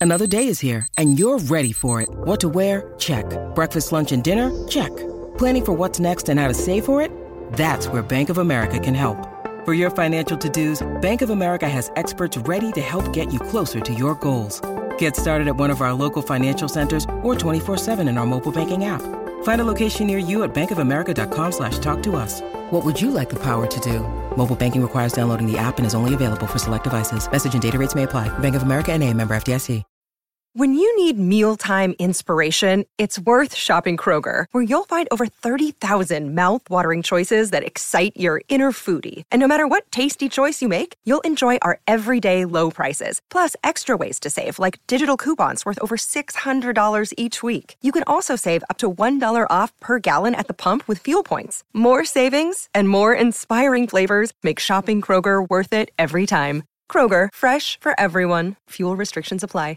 Another day is here, and you're ready for it. What to wear? Check. Breakfast, lunch, and dinner? Check. Planning for what's next and how to save for it? That's where Bank of America can help. For your financial to-dos, Bank of America has experts ready to help get you closer to your goals. Get started at one of our local financial centers or 24/7 in our mobile banking app. Find a location near you at bankofamerica.com/talktous. What would you like the power to do? Mobile banking requires downloading the app and is only available for select devices. Message and data rates may apply. Bank of America N.A., member FDIC. When you need mealtime inspiration, it's worth shopping Kroger, where you'll find over 30,000 mouth-watering choices that excite your inner foodie. And no matter what tasty choice you make, you'll enjoy our everyday low prices, plus extra ways to save, like digital coupons worth over $600 each week. You can also save up to $1 off per gallon at the pump with fuel points. More savings and more inspiring flavors make shopping Kroger worth it every time. Kroger, fresh for everyone. Fuel restrictions apply.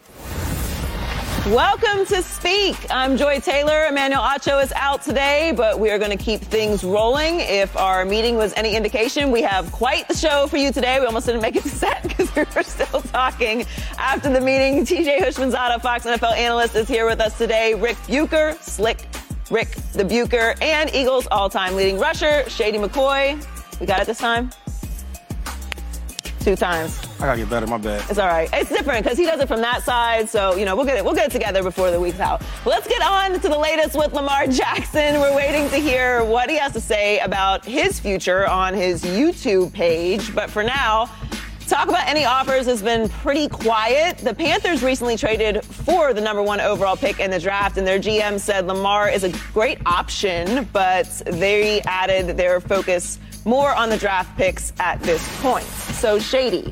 Welcome to Speak. I'm Joy Taylor. Emmanuel Acho is out today, but we are going to keep things rolling. If our meeting was any indication, we have quite the show for you today. We almost didn't make it to set because we were still talking after the meeting. TJ Houshmandzadeh, Fox NFL analyst, is here with us today. Rick Bucher, Slick Rick the Bucher, and Eagles all-time leading rusher, Shady McCoy. We got it this time? 2 times. I gotta get better, my bad. It's all right. It's different because he does it from that side, so, we'll get it together before the week's out. But let's get on to the latest with Lamar Jackson. We're waiting to hear what he has to say about his future on his YouTube page. But for now, talk about any offers has been pretty quiet. The Panthers recently traded for the number 1 overall pick in the draft, and their GM said Lamar is a great option, but they added their focus more on the draft picks at this point. So, Shady,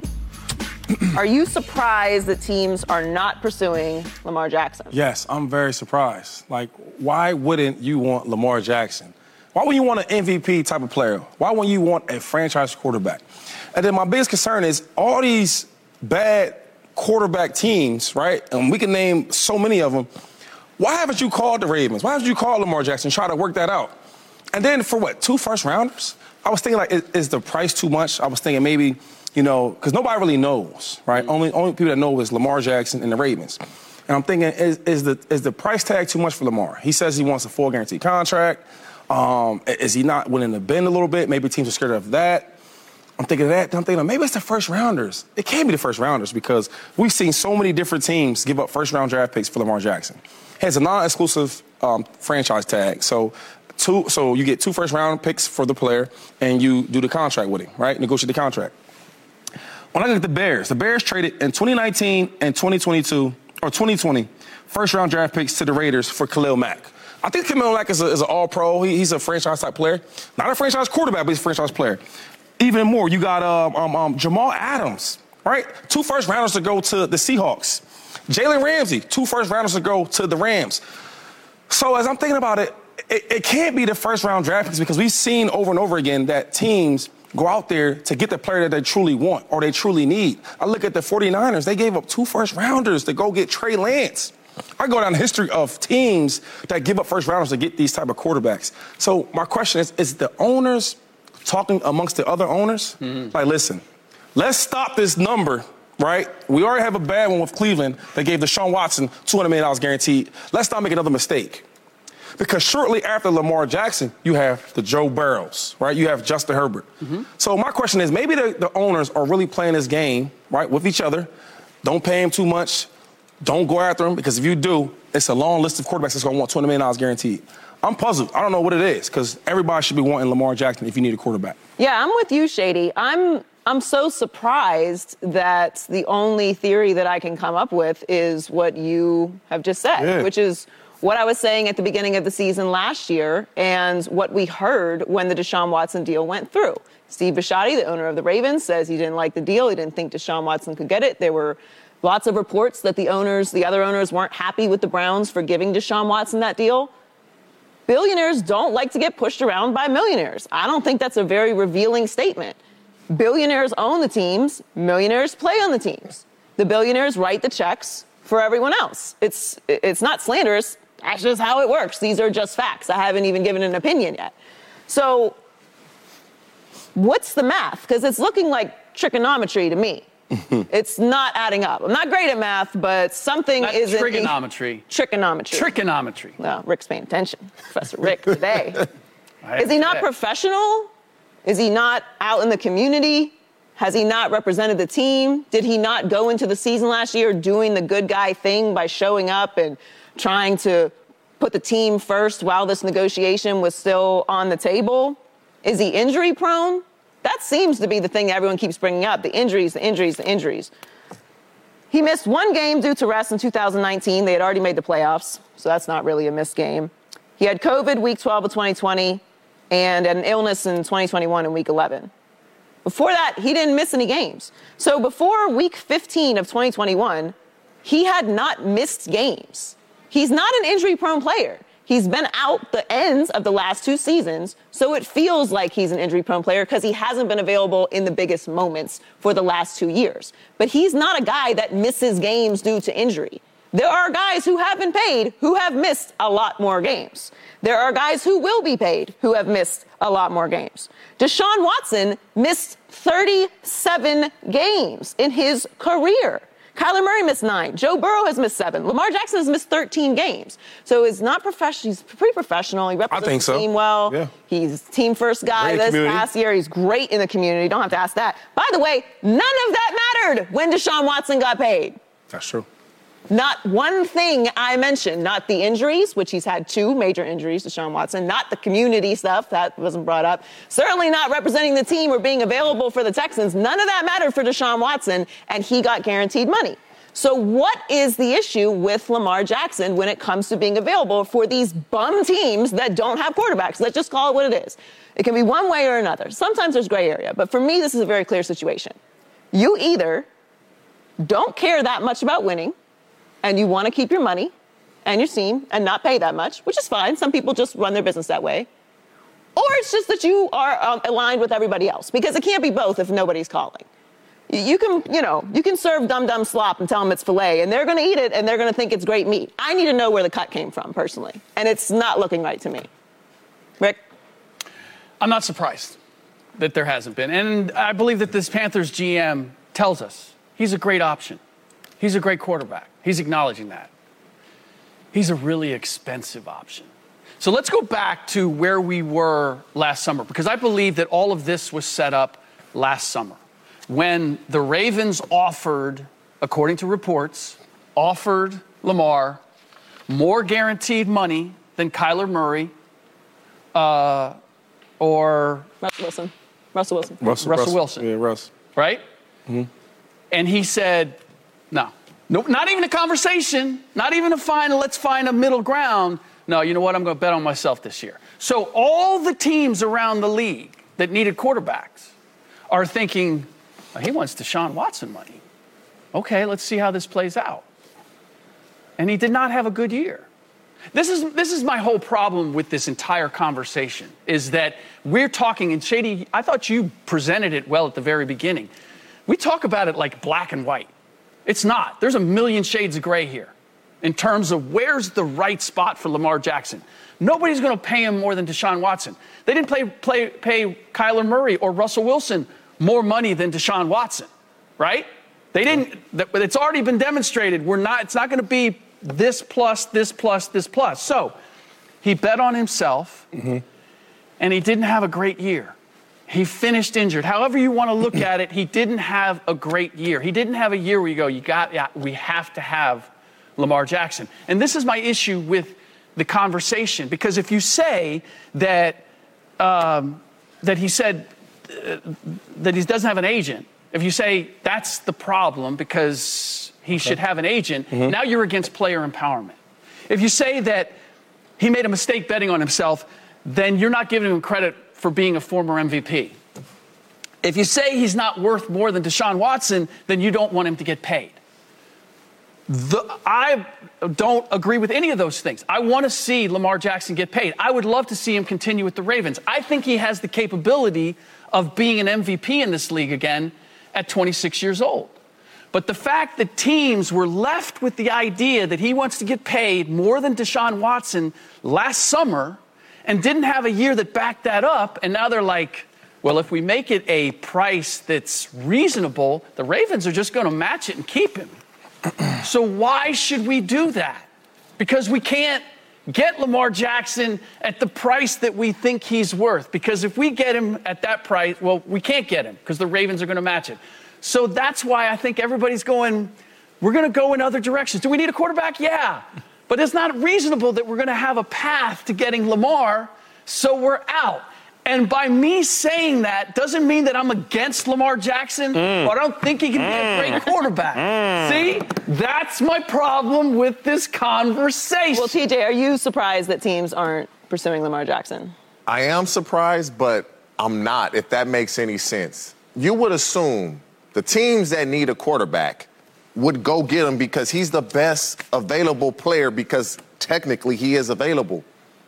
are you surprised that teams are not pursuing Lamar Jackson? Yes, I'm very surprised. Like, why wouldn't you want Lamar Jackson? Why wouldn't you want an MVP type of player? Why wouldn't you want a franchise quarterback? And then my biggest concern is all these bad quarterback teams, right? And we can name so many of them. Why haven't you called the Ravens? Why haven't you called Lamar Jackson? Try to work that out. And then for what, 2 first-rounders? I was thinking, like, is the price too much? I was thinking maybe, because nobody really knows, right? Only people that know is Lamar Jackson and the Ravens. And I'm thinking, is the price tag too much for Lamar? He says he wants a full guaranteed contract. Is he not willing to bend a little bit? Maybe teams are scared of that. I'm thinking of that. I'm thinking, maybe it's the first-rounders. It can't be the first-rounders because we've seen so many different teams give up first-round draft picks for Lamar Jackson. He has a non-exclusive franchise tag. So you get 2 first-round picks for the player, and you do the contract with him, right? Negotiate the contract. When I look at the Bears traded in 2019 and 2022, or 2020, first-round draft picks to the Raiders for Khalil Mack. I think Khalil Mack is an all-pro. He's a franchise-type player. Not a franchise quarterback, but he's a franchise player. Even more, you got Jamal Adams, right? 2 first-rounders to go to the Seahawks. Jalen Ramsey, 2 first-rounders to go to the Rams. So as I'm thinking about it, it can't be the first-round draft picks because we've seen over and over again that teams go out there to get the player that they truly want or they truly need. I look at the 49ers. They gave up 2 first-rounders to go get Trey Lance. I go down the history of teams that give up first-rounders to get these type of quarterbacks. So my question is the owners talking amongst the other owners? Mm-hmm. Like, listen, let's stop this number, right? We already have a bad one with Cleveland that gave Deshaun Watson $200 million guaranteed. Let's not make another mistake. Because shortly after Lamar Jackson, you have the Joe Burrows, right? You have Justin Herbert. Mm-hmm. So my question is, maybe the owners are really playing this game, right, with each other. Don't pay him too much. Don't go after him, because if you do, it's a long list of quarterbacks that's going to want $20 million guaranteed. I'm puzzled. I don't know what it is, because everybody should be wanting Lamar Jackson if you need a quarterback. Yeah, I'm with you, Shady. I'm so surprised that the only theory that I can come up with is what you have just said, which is what I was saying at the beginning of the season last year and what we heard when the Deshaun Watson deal went through. Steve Bisciotti, the owner of the Ravens, says he didn't like the deal. He didn't think Deshaun Watson could get it. There were lots of reports that the other owners weren't happy with the Browns for giving Deshaun Watson that deal. Billionaires don't like to get pushed around by millionaires. I don't think that's a very revealing statement. Billionaires own the teams. Millionaires play on the teams. The billionaires write the checks for everyone else. It's not slanderous. That's just how it works. These are just facts. I haven't even given an opinion yet. So what's the math? Because it's looking like trigonometry to me. It's not adding up. I'm not great at math, but something isn't. Trigonometry. Trigonometry. Well, Rick's paying attention. Professor Rick today. Is he not professional? Is he not out in the community? Has he not represented the team? Did he not go into the season last year doing the good guy thing by showing up and trying to put the team first while this negotiation was still on the table? Is he injury prone? That seems to be the thing everyone keeps bringing up, the injuries. He missed one game due to rest in 2019. They had already made the playoffs, so that's not really a missed game. He had COVID week 12 of 2020 and an illness in 2021 in week 11. Before that, he didn't miss any games. So before week 15 of 2021, he had not missed games. He's not an injury-prone player. He's been out the ends of the last 2 seasons, so it feels like he's an injury-prone player because he hasn't been available in the biggest moments for the last 2 years. But he's not a guy that misses games due to injury. There are guys who have been paid who have missed a lot more games. There are guys who will be paid who have missed a lot more games. Deshaun Watson missed 37 games in his career. Kyler Murray missed 9. Joe Burrow has missed 7. Lamar Jackson has missed 13 games. So it's not professional. He's pretty professional. He represents the team well. Yeah. He's team first guy this past year. He's great in the community. Don't have to ask that. By the way, none of that mattered when Deshaun Watson got paid. That's true. Not one thing I mentioned, not the injuries, which he's had 2 major injuries, Deshaun Watson, not the community stuff, that wasn't brought up, certainly not representing the team or being available for the Texans. None of that mattered for Deshaun Watson, and he got guaranteed money. So what is the issue with Lamar Jackson when it comes to being available for these bum teams that don't have quarterbacks? Let's just call it what it is. It can be one way or another. Sometimes there's gray area, but for me, this is a very clear situation. You either don't care that much about winning, and you want to keep your money and your team and not pay that much, which is fine. Some people just run their business that way. Or it's just that you are aligned with everybody else, because it can't be both if nobody's calling. You can serve dum-dum slop and tell them it's filet, and they're going to eat it, and they're going to think it's great meat. I need to know where the cut came from, personally, and it's not looking right to me. Rick? I'm not surprised that there hasn't been. And I believe that this Panthers GM tells us he's a great option. He's a great quarterback. He's acknowledging that. He's a really expensive option. So let's go back to where we were last summer, because I believe that all of this was set up last summer when the Ravens offered, according to reports, offered Lamar more guaranteed money than Kyler Murray or Russell Wilson. Russell Wilson. Yeah, Russ. Right? Mm-hmm. And he said, no, not even a conversation, not even a final, let's find a middle ground. No, you know what? I'm going to bet on myself this year. So all the teams around the league that needed quarterbacks are thinking, oh, he wants Deshaun Watson money. Okay, let's see how this plays out. And he did not have a good year. This is my whole problem with this entire conversation, is that we're talking, and Shady, I thought you presented it well at the very beginning. We talk about it like black and white. It's not. There's a million shades of gray here in terms of where's the right spot for Lamar Jackson. Nobody's going to pay him more than Deshaun Watson. They didn't pay Kyler Murray or Russell Wilson more money than Deshaun Watson, right? They didn't. It's already been demonstrated. It's not going to be this plus, this plus, this plus. So he bet on himself, and he didn't have a great year. He finished injured. However you want to look at it, he didn't have a great year. He didn't have a year where you go, we have to have Lamar Jackson. And this is my issue with the conversation, because if you say that he said that he doesn't have an agent, if you say that's the problem because he should have an agent, now you're against player empowerment. If you say that he made a mistake betting on himself, then you're not giving him credit for being a former MVP. If you say he's not worth more than Deshaun Watson, then you don't want him to get paid. I don't agree with any of those things. I want to see Lamar Jackson get paid. I would love to see him continue with the Ravens. I think he has the capability of being an MVP in this league again at 26 years old. But the fact that teams were left with the idea that he wants to get paid more than Deshaun Watson last summer and didn't have a year that backed that up, and now they're like, Well, if we make it a price that's reasonable, the Ravens are just going to match it and keep him. So why should we do that? Because we can't get Lamar Jackson at the price that we think he's worth. Because if we get him at that price, well, we can't get him because the Ravens are going to match it. So that's why I think everybody's going, we're going to go in other directions. Do we need a quarterback? Yeah. But it's not reasonable that we're going to have a path to getting Lamar, so we're out. And by me saying that doesn't mean that I'm against Lamar Jackson, or I don't think he can be a great quarterback. See, that's my problem with this conversation. Well, TJ, are you surprised that teams aren't pursuing Lamar Jackson? I am surprised, but I'm not, if that makes any sense. You would assume the teams that need a quarterback would go get him because he's the best available player because technically he is available.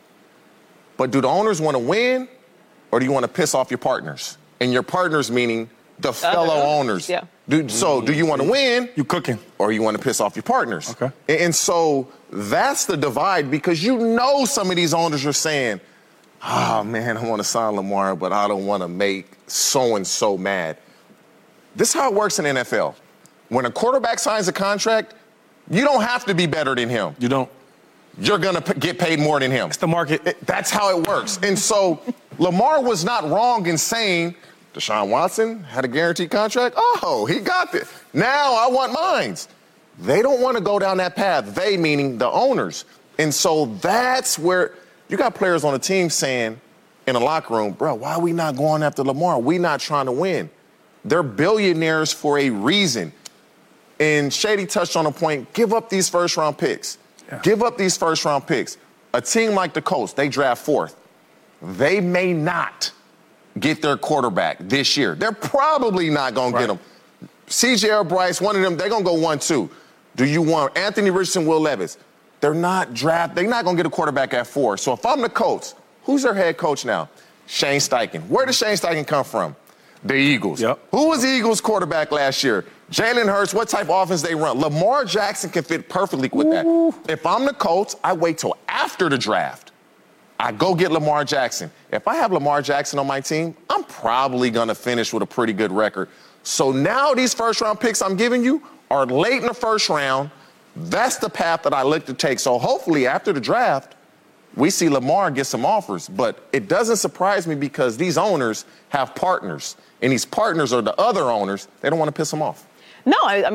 But do the owners want to win? Or do you want to piss off your partners? And your partners meaning the fellow owners. Yeah. So do you want to win? You cooking. Or you want to piss off your partners? Okay. And so that's the divide because you know some of these owners are saying, oh, man, I want to sign Lamar, but I don't want to make so-and-so mad. This is how it works in the NFL. When a quarterback signs a contract, you don't have to be better than him. You don't. You're going to get paid more than him. It's the market. That's how it works. And so Lamar was not wrong in saying Deshaun Watson had a guaranteed contract. Oh, he got it. Now I want mines. They don't want to go down that path. They meaning the owners. And so that's where you got players on the team saying in the locker room, bro, why are we not going after Lamar? We not trying to win. They're billionaires for a reason. And Shady touched on a point, give up these first-round picks. Yeah. Give up these first-round picks. A team like the Colts, they draft fourth. They may not get their quarterback this year. They're probably not going to get him. CJ or Bryce, one of them, they're going to go 1-2. Do you want Anthony Richardson, Will Levis? They're not going to get a quarterback at 4. So if I'm the Colts, who's their head coach now? Shane Steichen. Where did Shane Steichen come from? The Eagles. Yep. Who was the Eagles quarterback last year? Jalen Hurts, what type of offense they run? Lamar Jackson can fit perfectly with that. If I'm the Colts, I wait till after the draft. I go get Lamar Jackson. If I have Lamar Jackson on my team, I'm probably going to finish with a pretty good record. So now these first-round picks I'm giving you are late in the first round. That's the path that I look to take. So hopefully after the draft, we see Lamar get some offers. But it doesn't surprise me because these owners have partners. And these partners are the other owners. They don't want to piss them off. No,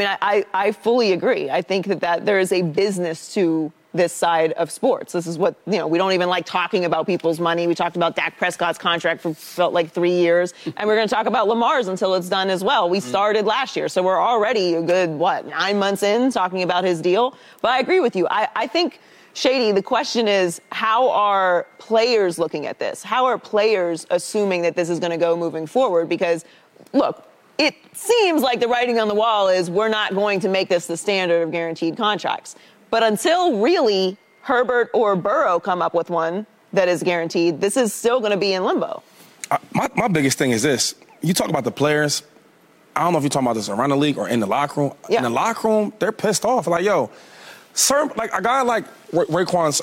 I fully agree. I think that there is a business to this side of sports. This is what, we don't even like talking about people's money. We talked about Dak Prescott's contract for felt like 3 years, and we're going to talk about Lamar's until it's done as well. We started last year, so we're already a good, 9 months in talking about his deal. But I agree with you. I think, Shady, the question is, how are players looking at this? How are players assuming that this is going to go moving forward? Because, look, it seems like the writing on the wall is we're not going to make this the standard of guaranteed contracts. But until really Herbert or Burrow come up with one that is guaranteed, this is still going to be in limbo. My biggest thing is this. You talk about the players. I don't know if you're talking about this around the league or in the locker room. Yeah. In the locker room, they're pissed off. Like, yo, like a guy like Roquan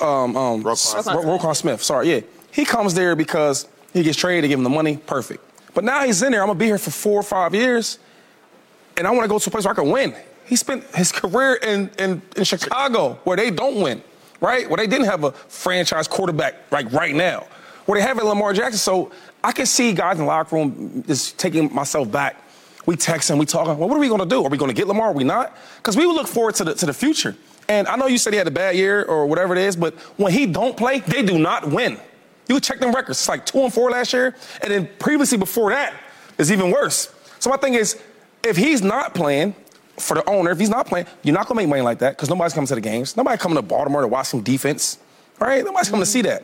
Smith. Sorry, yeah. He comes there because he gets traded, they give him the money, perfect. But now he's in there. I'm going to be here for 4 or 5 years, and I want to go to a place where I can win. He spent his career in Chicago where they don't win, right? Where they didn't have a franchise quarterback like right now, where they have a Lamar Jackson. So I can see guys in the locker room just taking myself back. We texting, we talking. Well, what are we going to do? Are we going to get Lamar? Are we not? Because we would look forward to the future. And I know you said he had a bad year or whatever it is, but when he don't play, they do not win. You check them records. It's like 2-4 last year. And then previously before that, it's even worse. So my thing is, if he's not playing for the owner, if he's not playing, you're not going to make money like that because nobody's coming to the games. Nobody coming to Baltimore to watch some defense, right? Nobody's coming to see that.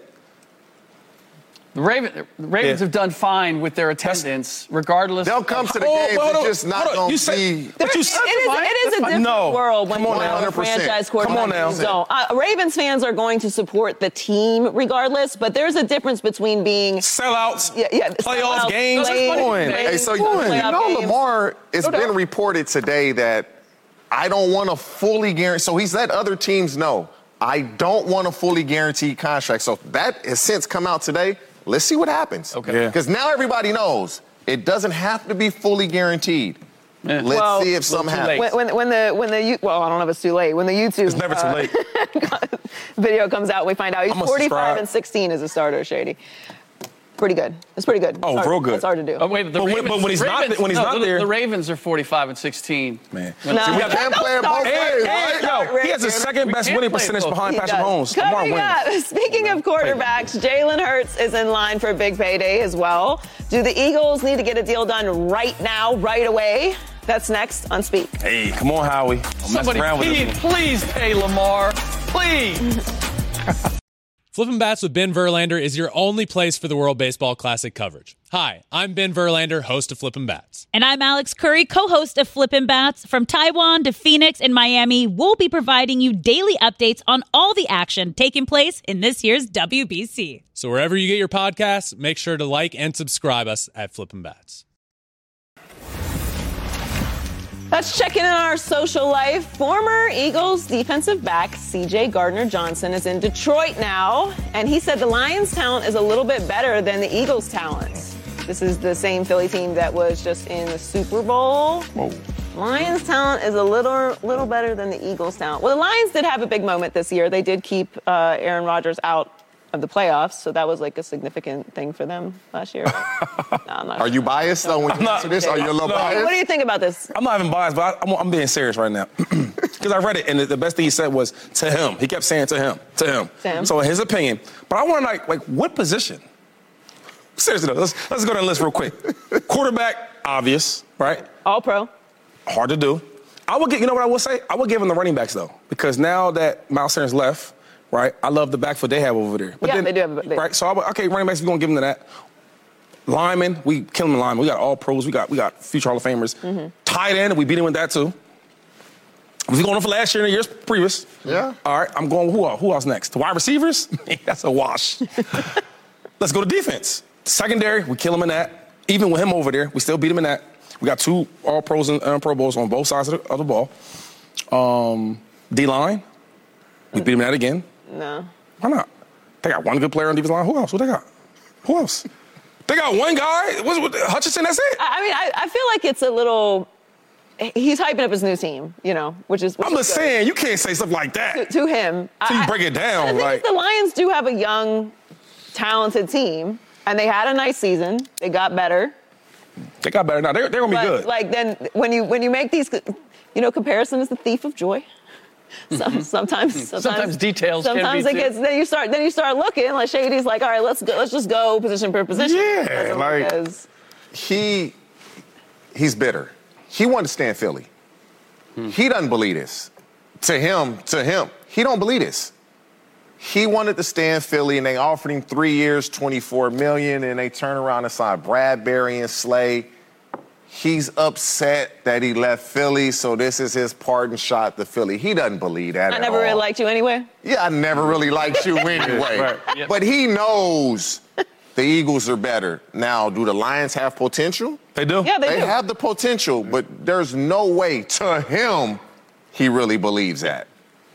The Ravens have done fine with their attendance, regardless. They'll come to the games, they're just not going to see. It is a different world when a franchise quarterback don't. Ravens fans are going to support the team regardless, but there's a difference between being sellouts, playoff games. Hey, so you know, Lamar, it's been reported today that I don't want a fully guaranteed. So he's let other teams know I don't want a fully guaranteed contract. So that has since come out today. Let's see what happens. Okay. Because now everybody knows It doesn't have to be fully guaranteed. Yeah. Let's see if some happens. Well, I don't know if it's too late. When the YouTube it's never too late. video comes out, we find out he's 45 and 16 as a starter, Shady. Pretty good. It's pretty good. Oh, real good. It's hard to do. Oh, wait, but when he's not there, the Ravens are 45 and 16. Man, we can't play both ways, right? He has the second best winning percentage behind Patrick Mahomes. Speaking of quarterbacks, Jalen Hurts is in line for a big payday as well. Do the Eagles need to get a deal done right now, right away? That's next on Speak. Hey, come on, Howie. Somebody please pay Lamar. Please. Flippin' Bats with Ben Verlander is your only place for the World Baseball Classic coverage. Hi, I'm Ben Verlander, host of Flippin' Bats. And I'm Alex Curry, co-host of Flippin' Bats. From Taiwan to Phoenix and Miami, we'll be providing you daily updates on all the action taking place in this year's WBC. So wherever you get your podcasts, make sure to like and subscribe us at Flippin' Bats. Let's check in on our social life. Former Eagles defensive back C.J. Gardner-Johnson is in Detroit now, and he said the Lions' talent is a little bit better than the Eagles' talent. This is the same Philly team that was just in the Super Bowl. Whoa. Lions' talent is a little better than the Eagles' talent. Well, the Lions did have a big moment this year. They did keep Aaron Rodgers out of the playoffs, so that was like a significant thing for them last year. No, I'm not. Are you biased though when you answer this? Are you a little biased? What do you think about this? I'm not even biased, but I'm being serious right now because I read it, and the best thing he said was to him. He kept saying to him. So in his opinion, but I want to like what position? Seriously though, let's go down the list real quick. Quarterback, obvious, right? All pro. Hard to do. I would get. You know what I will say? I would give him the running backs though, because now that Miles Sanders left. Right, I love the backfoot they have over there. But yeah, they do have right, so running backs, we're going to give them to that. Linemen, we kill them in linemen. We got all pros. We got future Hall of Famers. Mm-hmm. Tight end, we beat him with that too. We going on for last year and the years previous. Yeah. All right, I'm going, who else next? The wide receivers? That's a wash. Let's go to defense. Secondary, we kill him in that. Even with him over there, we still beat him in that. We got 2 All-Pros and Pro Bowls on both sides of the ball. D-line, we beat him in that again. No. Why not? They got one good player on defensive line. Who else? Who they got? Who else? They got one guy. What's Hutchinson? That's it. I mean, I feel like it's a little. He's hyping up his new team, which is. I'm just saying, you can't say stuff like that to him. So you break it down. The Lions do have a young, talented team, and they had a nice season. They got better. They got better now. They're gonna be good. Like then, when you make these, comparison is the thief of joy. Sometimes details. Sometimes it gets. Then you start looking like Shady's like, all right, let's just go position per position. Yeah, like he's bitter. He wanted to stay in Philly. He doesn't believe this. To him, he don't believe this. He wanted to stay in Philly, and they offered him 3 years, $24 million, and they turn around and signed Bradbury and Slay. He's upset that he left Philly, so this is his parting shot to Philly. He doesn't believe that I never really liked you anyway? Yeah, I never really liked you anyway. Right. Yep. But he knows the Eagles are better. Now, do the Lions have potential? They do. Yeah, they do. They have the potential, but there's no way to him he really believes that.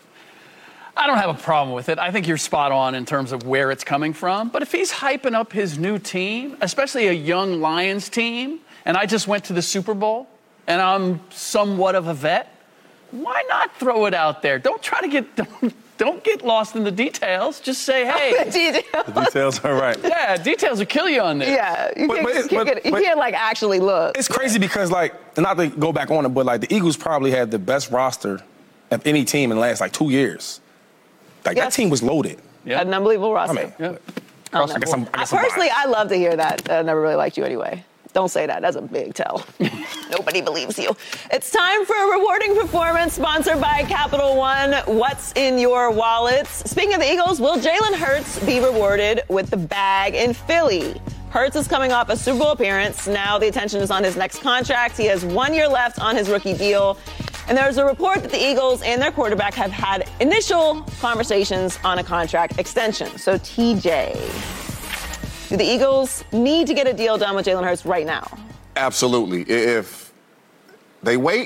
I don't have a problem with it. I think you're spot on in terms of where it's coming from. But if he's hyping up his new team, especially a young Lions team, and I just went to the Super Bowl, and I'm somewhat of a vet, why not throw it out there? Don't try to don't get lost in the details. Just say, hey. The details are right. Yeah, details will kill you on this. Yeah, you can't actually look. It's crazy because, not to go back on it, but, the Eagles probably had the best roster of any team in the last, 2 years. That team was loaded. Yeah. Had an unbelievable roster. Personally, I love to hear that. I never really liked you anyway. Don't say that. That's a big tell. Nobody believes you. It's time for a rewarding performance sponsored by Capital One. What's in your wallets? Speaking of the Eagles, will Jalen Hurts be rewarded with the bag in Philly? Hurts is coming off a Super Bowl appearance. Now the attention is on his next contract. He has 1 year left on his rookie deal. And there's a report that the Eagles and their quarterback have had initial conversations on a contract extension. So, TJ, do the Eagles need to get a deal done with Jalen Hurts right now? Absolutely. If they wait,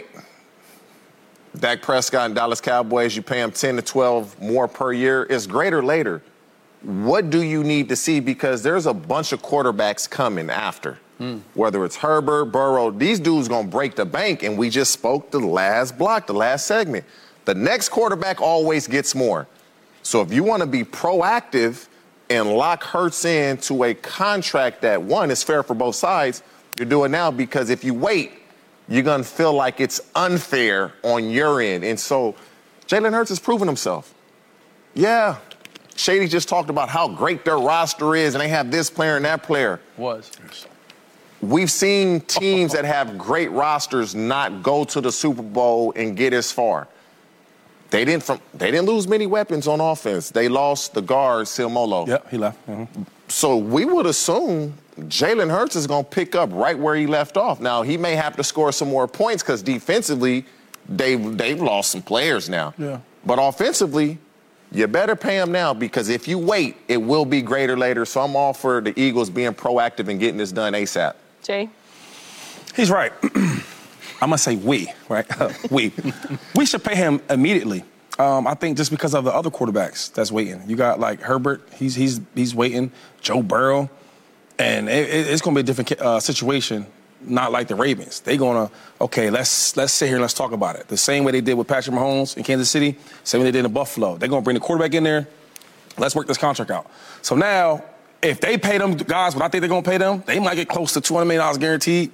Dak Prescott and Dallas Cowboys, you pay them 10 to 12 more per year. It's greater later. What do you need to see? Because there's a bunch of quarterbacks coming after. Whether it's Herbert, Burrow, these dudes going to break the bank, and we just spoke the last block, the last segment. The next quarterback always gets more. So if you want to be proactive and lock Hurts into a contract that, one, is fair for both sides, you do it now, because if you wait, you're going to feel like it's unfair on your end. And so Jalen Hurts has proven himself. Yeah, Shady just talked about how great their roster is, and they have this player and that player. We've seen teams that have great rosters not go to the Super Bowl and get as far. They didn't lose many weapons on offense. They lost the guard, Silmolo. Yep, he left. Mm-hmm. So we would assume Jalen Hurts is going to pick up right where he left off. Now, he may have to score some more points because defensively they've lost some players now. Yeah. But offensively, you better pay him now, because if you wait, it will be greater later. So I'm all for the Eagles being proactive and getting this done ASAP. Jay? He's right. I'm going to say we, right? We should pay him immediately. I think just because of the other quarterbacks that's waiting. You got, like, Herbert. He's waiting. Joe Burrow. And it's going to be a different situation, not like the Ravens. They're going to, okay, let's sit here and let's talk about it. The same way they did with Patrick Mahomes in Kansas City, same way they did in Buffalo. They're going to bring the quarterback in there. Let's work this contract out. So now, if they pay them guys what I think they're going to pay them, they might get close to $200 million guaranteed.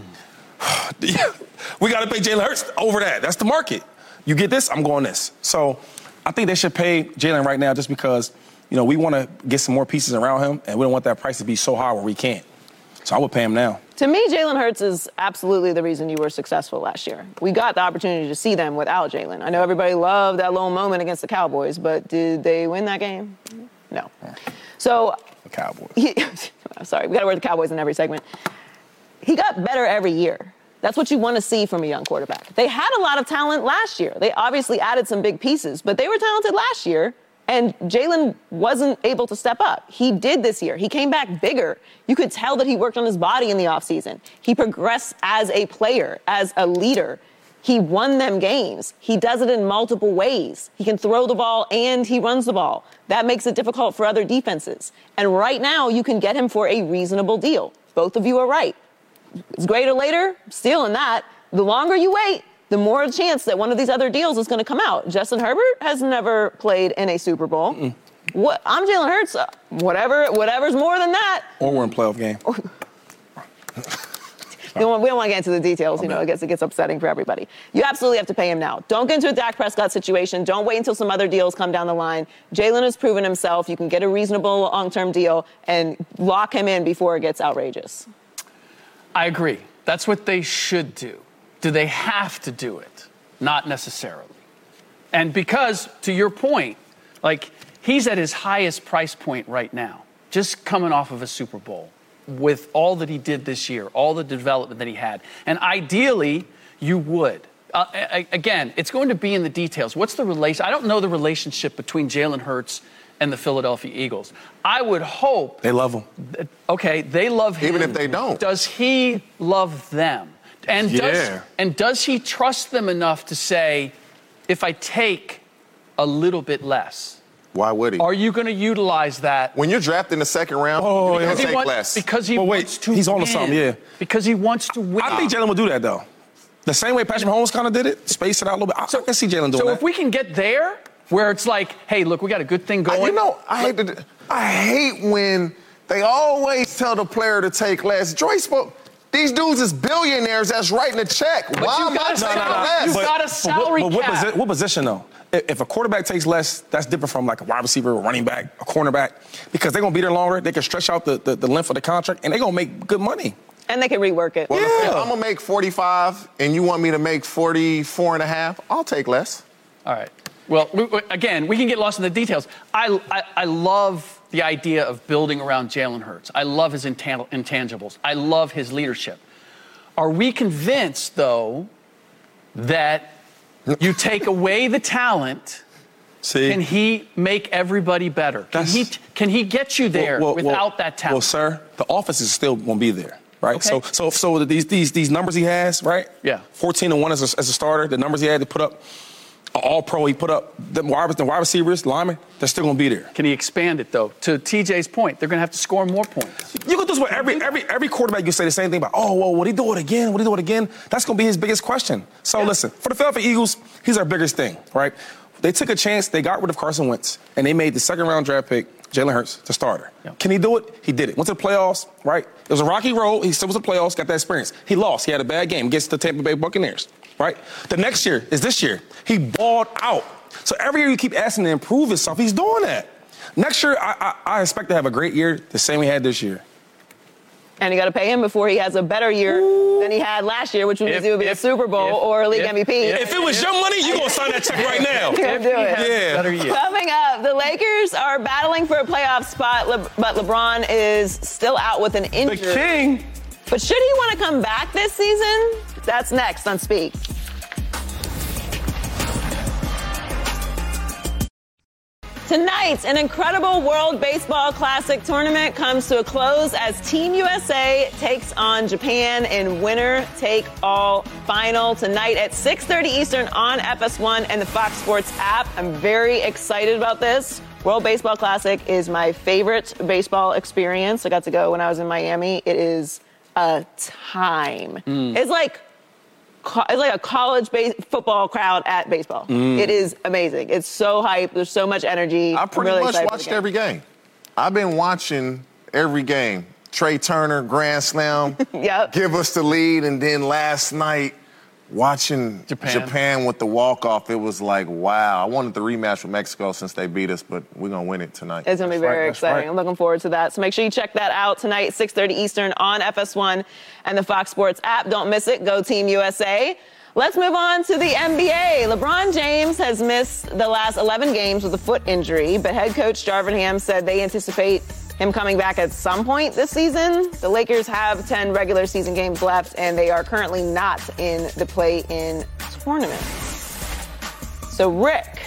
We got to pay Jalen Hurts over that. That's the market. You get this, I'm going this. So I think they should pay Jalen right now just because, we want to get some more pieces around him, and we don't want that price to be so high where we can't. So I would pay him now. To me, Jalen Hurts is absolutely the reason you were successful last year. We got the opportunity to see them without Jalen. I know everybody loved that little moment against the Cowboys, but did they win that game? No. So the Cowboys. Sorry, we got to wear the Cowboys in every segment. He got better every year. That's what you want to see from a young quarterback. They had a lot of talent last year. They obviously added some big pieces, but they were talented last year, and Jalen wasn't able to step up. He did this year. He came back bigger. You could tell that he worked on his body in the offseason. He progressed as a player, as a leader. He won them games. He does it in multiple ways. He can throw the ball and he runs the ball. That makes it difficult for other defenses. And right now, you can get him for a reasonable deal. Both of you are right. It's greater later, still in that. The longer you wait, the more chance that one of these other deals is going to come out. Justin Herbert has never played in a Super Bowl. I'm Jalen Hurts. Whatever's more than that. Or we're in playoff game. We don't want to get into the details. It gets upsetting for everybody. You absolutely have to pay him now. Don't get into a Dak Prescott situation. Don't wait until some other deals come down the line. Jalen has proven himself. You can get a reasonable long-term deal and lock him in before it gets outrageous. I agree. That's what they should do. Do they have to do it? Not necessarily. And because, to your point, he's at his highest price point right now, just coming off of a Super Bowl with all that he did this year, all the development that he had. And ideally, you would. Again, it's going to be in the details. What's the relation? I don't know the relationship between Jalen Hurts and the Philadelphia Eagles. I would hope... They love him. Okay, they love him. Even if they don't. Does he love them? And does he trust them enough to say, if I take a little bit less... Why would he? Are you going to utilize that? When you're drafted in the second round, you're going to take less. Because he wants to he's win. on to something, yeah. Because he wants to win. I think Jalen will do that, though. The same way Patrick Mahomes kind of did it, space it out a little bit. I can see Jalen doing that. So if we can get there... where it's like, hey, look, we got a good thing going. I hate when they always tell the player to take less. Joyce spoke. These dudes is billionaires that's writing a check. But why am I taking less? You got a salary cap. What position, though? If a quarterback takes less, that's different from like a wide receiver, a running back, a cornerback, because they're going to be there longer. They can stretch out the length of the contract, and they're going to make good money. And they can rework it. Well, if I'm going to make 45 and you want me to make 44 and a half, I'll take less. All right. Well, again, we can get lost in the details. I love the idea of building around Jalen Hurts. I love his intangibles. I love his leadership. Are we convinced, though, that you take away the talent, can he make everybody better? Can he get you there without that talent? Well, sir, the offense is still going to be there. Right, okay. So these numbers he has, right? Yeah, 14-1 as a starter. The numbers he had to put up. All-pro, he put up the wide receivers, linemen, they're still going to be there. Can he expand it, though? To TJ's point, they're going to have to score more points. You go through this with every quarterback. You say the same thing about, would he do it again? Would he do it again? That's going to be his biggest question. So listen, for the Philadelphia Eagles, he's our biggest thing, right? They took a chance. They got rid of Carson Wentz, and they made the second-round draft pick, Jalen Hurts, the starter. Yep. Can he do it? He did it. Went to the playoffs, right? It was a rocky road. He still was in the playoffs, got that experience. He lost. He had a bad game against the Tampa Bay Buccaneers, right? The next year is this year. He balled out. So every year you keep asking him to improve himself. He's doing that. Next year, I expect to have a great year, the same he had this year. And you got to pay him before he has a better year than he had last year, which means he would be a Super Bowl or a league MVP. If it was your money, you're going to sign that check right now. You're going to do it. Yeah. Better year. Coming up, the Lakers are battling for a playoff spot, but LeBron is still out with an injury. The king. But should he want to come back this season? That's next on Speak. Tonight, an incredible World Baseball Classic tournament comes to a close as Team USA takes on Japan in winner-take-all final tonight at 6:30 Eastern on FS1 and the Fox Sports app. I'm very excited about this. World Baseball Classic is my favorite baseball experience. I got to go when I was in Miami. It is a time. It's like a college football crowd at baseball. It is amazing. It's so hype. There's so much energy. I pretty much watched every game. I've been watching every game. Trey Turner, Grand Slam, give us the lead. And then last night, watching Japan with the walk-off, it was like, wow. I wanted the rematch with Mexico since they beat us, but we're going to win it tonight. It's going to be very exciting. I'm looking forward to that. So make sure you check that out tonight, 6:30 Eastern on FS1 and the Fox Sports app. Don't miss it. Go Team USA. Let's move on to the NBA. LeBron James has missed the last 11 games with a foot injury, but head coach Darvin Ham said they anticipate him coming back at some point this season. The Lakers have 10 regular season games left, and they are currently not in the play-in tournament. So, Rick,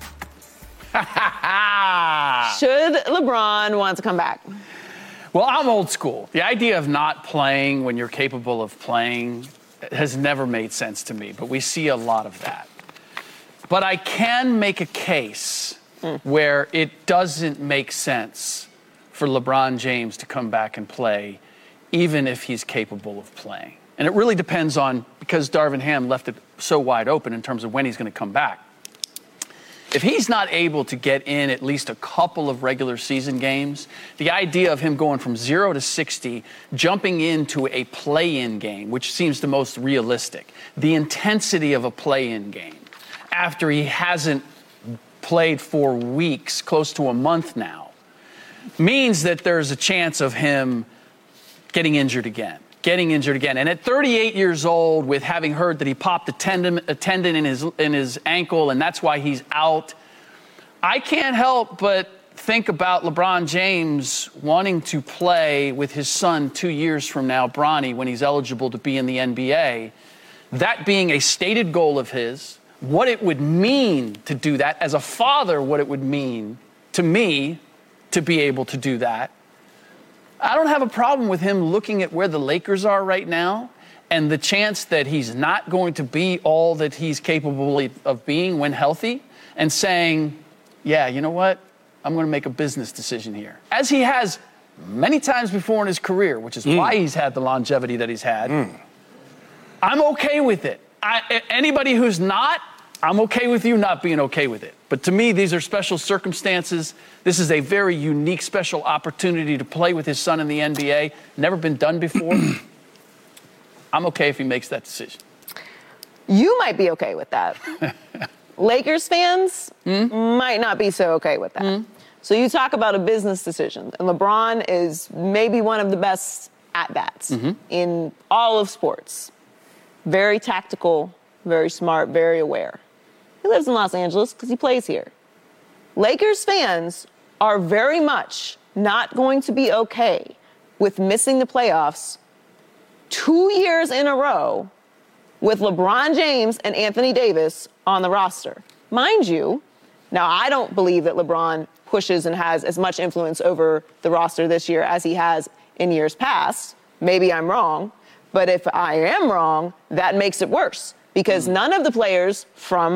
should LeBron want to come back? Well, I'm old school. The idea of not playing when you're capable of playing has never made sense to me, but we see a lot of that. But I can make a case where it doesn't make sense for LeBron James to come back and play, even if he's capable of playing. And it really depends on, because Darvin Ham left it so wide open in terms of when he's going to come back. If he's not able to get in at least a couple of regular season games, the idea of him going from 0 to 60, jumping into a play-in game, which seems the most realistic, the intensity of a play-in game, after he hasn't played for weeks, close to a month now, means that there's a chance of him getting injured again. And at 38 years old, with having heard that he popped a tendon in his ankle, and that's why he's out, I can't help but think about LeBron James wanting to play with his son 2 years from now, Bronny, when he's eligible to be in the NBA. That being a stated goal of his, what it would mean to do that, as a father, what it would mean to me to be able to do that. I don't have a problem with him looking at where the Lakers are right now and the chance that he's not going to be all that he's capable of being when healthy, and saying, yeah, you know what? I'm going to make a business decision here. As he has many times before in his career, which is why he's had the longevity that he's had. I'm okay with it. Anybody who's not, I'm okay with you not being okay with it. But to me, these are special circumstances. This is a very unique, special opportunity to play with his son in the NBA. Never been done before. I'm okay if he makes that decision. You might be okay with that. Lakers fans might not be so okay with that. So you talk about a business decision, and LeBron is maybe one of the best at-bats in all of sports. Very tactical, very smart, very aware. He lives in Los Angeles because he plays here. Lakers fans are very much not going to be okay with missing the playoffs 2 years in a row with LeBron James and Anthony Davis on the roster. Mind you, now I don't believe that LeBron pushes and has as much influence over the roster this year as he has in years past. Maybe I'm wrong, but if I am wrong, that makes it worse, because none of the players from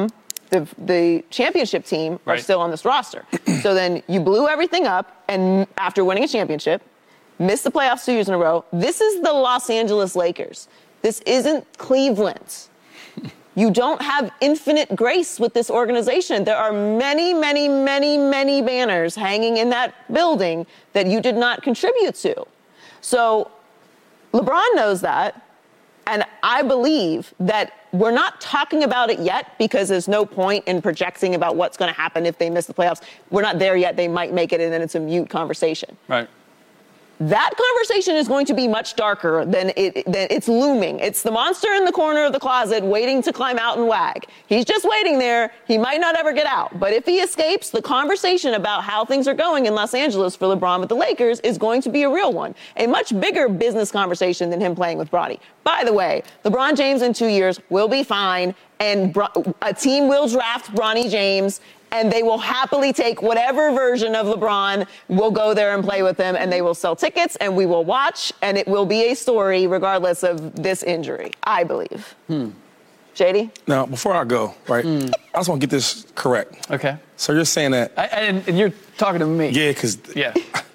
the championship team are Right. still on this roster. So then you blew everything up, and after winning a championship, missed the playoffs 2 years in a row. This is the Los Angeles Lakers. This isn't Cleveland. You don't have infinite grace with this organization. There are many, many, many, many banners hanging in that building that you did not contribute to. So LeBron knows that. And I believe that we're not talking about it yet because there's no point in projecting about what's going to happen if they miss the playoffs. We're not there yet. They might make it, and then it's a mute conversation. Right. That conversation is going to be much darker than it's looming. It's the monster in the corner of the closet waiting to climb out and wag. He's just waiting there. He might not ever get out. But if he escapes, the conversation about how things are going in Los Angeles for LeBron with the Lakers is going to be a real one. A much bigger business conversation than him playing with Bronny. By the way, LeBron James in 2 years will be fine, and a team will draft Bronny James, and they will happily take whatever version of LeBron, will go there and play with them, and they will sell tickets, and we will watch, and it will be a story regardless of this injury, I believe. Shady? Now, before I go, right, I just want to get this correct. Okay. So you're saying that... And you're talking to me. Yeah, because... Yeah.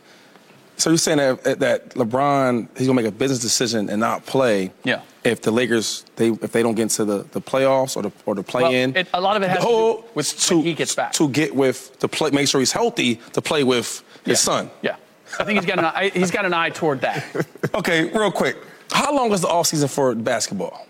So you're saying that LeBron, he's going to make a business decision and not play if the Lakers, if they don't get into the playoffs or the play-in. A lot of it has to do with when he gets back. To get with, make sure he's healthy to play with his son. Yeah. I think he's got an eye toward that. Okay, real quick. How long is the offseason for basketball?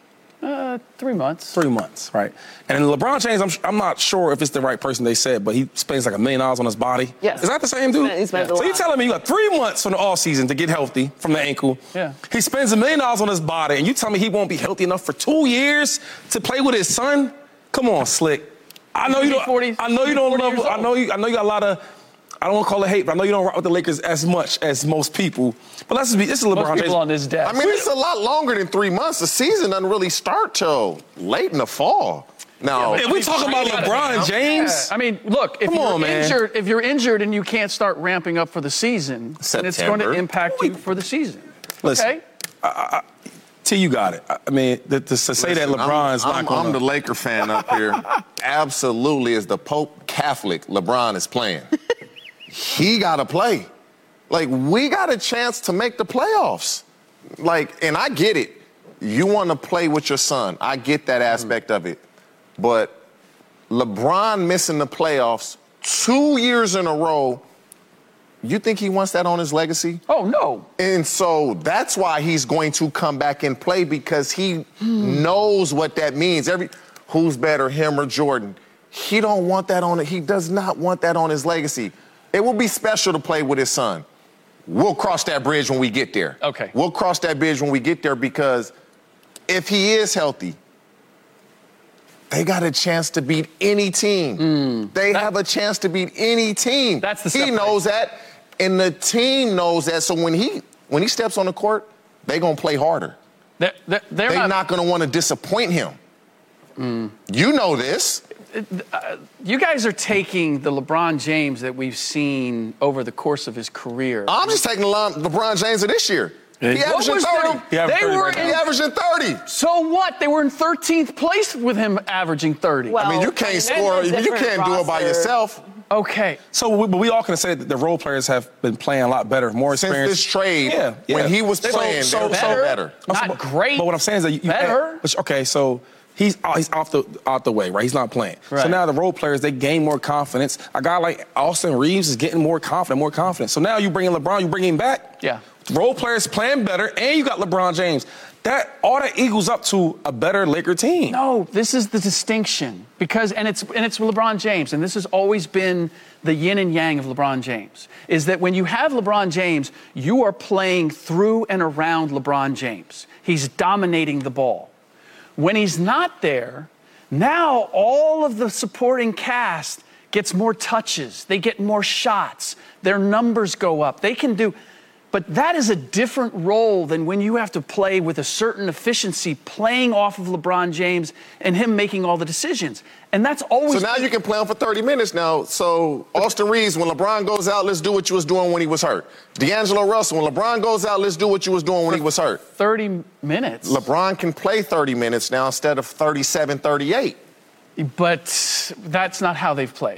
3 months. 3 months, right? And then LeBron James, I'm not sure if it's the right person they said, but he spends like $1 million on his body. Yes. Is that the same dude? He spends a So lot. you're telling me you got 3 months from the offseason to get healthy from the ankle. Yeah. He spends $1 million on his body, and you tell me he won't be healthy enough for 2 years to play with his son? Come on, Slick. I know you don't. I know you don't love. I know you got a lot of. I don't want to call it hate, but I know you don't rock with the Lakers as much as most people. But let's just be. This is LeBron Most James. people on this desk. I mean, it's a lot longer than 3 months. The season doesn't really start till late in the fall. Now, If we talking about LeBron James, I mean, look, if you're injured and you can't start ramping up for the season, then it's going to impact you for the season. Listen, Okay? T, you got it. I mean, to say that LeBron's not going to... I'm the Laker fan up here. Absolutely, as the Pope Catholic, LeBron is playing. He got to play. Like, we got a chance to make the playoffs. Like, and I get it. You want to play with your son. I get that aspect of it. But LeBron missing the playoffs 2 years in a row, you think he wants that on his legacy? Oh, no. And so that's why he's going to come back and play, because he knows what that means. Who's better, him or Jordan? He don't want that on it. He does not want that on his legacy. It will be special to play with his son. We'll cross that bridge when we get there. Okay. We'll cross that bridge when we get there, because if he is healthy, they got a chance to beat any team. They have a chance to beat any team. That's the He knows that, and the team knows that. So when he steps on the court, they're going to play harder. They're not going to want to disappoint him. You know this. You guys are taking the LeBron James that we've seen over the course of his career. I'm just taking LeBron James of this year. He averaging 30. He averaging 30. So what? They were in 13th place with him averaging 30. Well, I mean, you can't score. You can't do it by yourself. Okay. So, but we all can say that the role players have been playing a lot better, more Since experienced. this trade, when he was playing, they were better. Not great. But what I'm saying is that better. Okay, so he's out the way, right? He's not playing. Right. So now the role players, they gain more confidence. A guy like Austin Reeves is getting more confident. So now you bring in LeBron, you bring him back. Yeah. Role players playing better, and you got LeBron James. All that equals up to a better Laker team. No, this is the distinction, because it's LeBron James, and this has always been the yin and yang of LeBron James, is that when you have LeBron James, you are playing through and around LeBron James. He's dominating the ball. When he's not there, now all of the supporting cast gets more touches. They get more shots. Their numbers go up. They can do... But that is a different role than when you have to play with a certain efficiency, playing off of LeBron James and him making all the decisions. And that's always... So now you can play him for 30 minutes now. So Austin Reeves, when LeBron goes out, let's do what you was doing when he was hurt. D'Angelo Russell, when LeBron goes out, let's do what you was doing when he was hurt. 30 minutes? LeBron can play 30 minutes now instead of 37, 38. But that's not how they've played.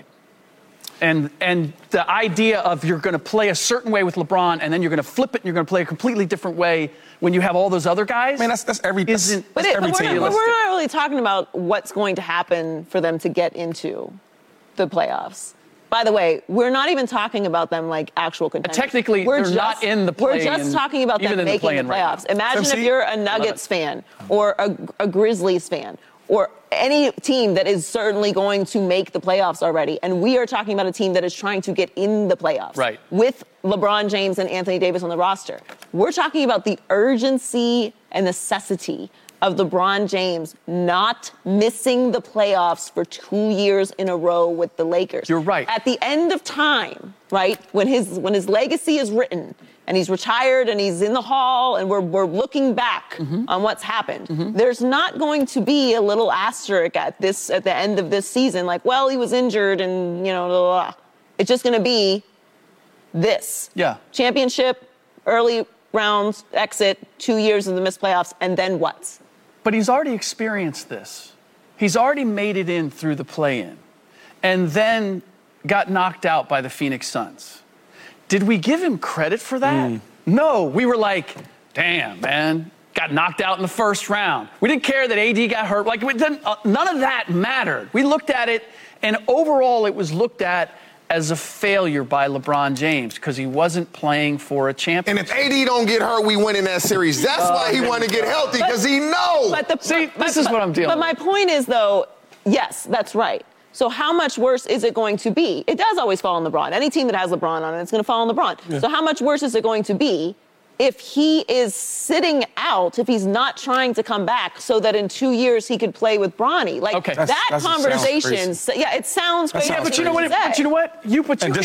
And the idea of you're going to play a certain way with LeBron and then you're going to flip it and you're going to play a completely different way when you have all those other guys. Man, that's every team. But we're not really talking about what's going to happen for them to get into the playoffs. By the way, we're not even talking about them like actual contenders. Technically, they're not in the play-in. We're just talking about them making the playoffs. Right. Imagine if you're a Nuggets fan or a Grizzlies fan or any team that is certainly going to make the playoffs already. And we are talking about a team that is trying to get in the playoffs. Right. With LeBron James and Anthony Davis on the roster. We're talking about the urgency and necessity of LeBron James not missing the playoffs for 2 years in a row with the Lakers. You're right. At the end of time, right, when his legacy is written and he's retired and he's in the hall and we're looking back on what's happened, there's not going to be a little asterisk at the end of this season like, well, he was injured and, you know, blah, blah, blah. It's just going to be this. Yeah. Championship, early rounds, exit, 2 years of the missed playoffs, and then what? But he's already experienced this. He's already made it in through the play-in and then got knocked out by the Phoenix Suns. Did we give him credit for that? No. We were like, damn, man, got knocked out in the first round. We didn't care that AD got hurt. Like, none of that mattered. We looked at it, and overall it was looked at as a failure by LeBron James because he wasn't playing for a championship. And if AD don't get hurt, we win in that series. That's why he want to get healthy, because he knows. This is what I'm dealing with. But my point is, though, yes, that's right. So how much worse is it going to be? It does always fall on LeBron. Any team that has LeBron on it, it's going to fall on LeBron. Yeah. So how much worse is it going to be if he is sitting out, if he's not trying to come back so that in 2 years he could play with Bronny? Like, that conversation, it sounds crazy. Yeah, but you know what? You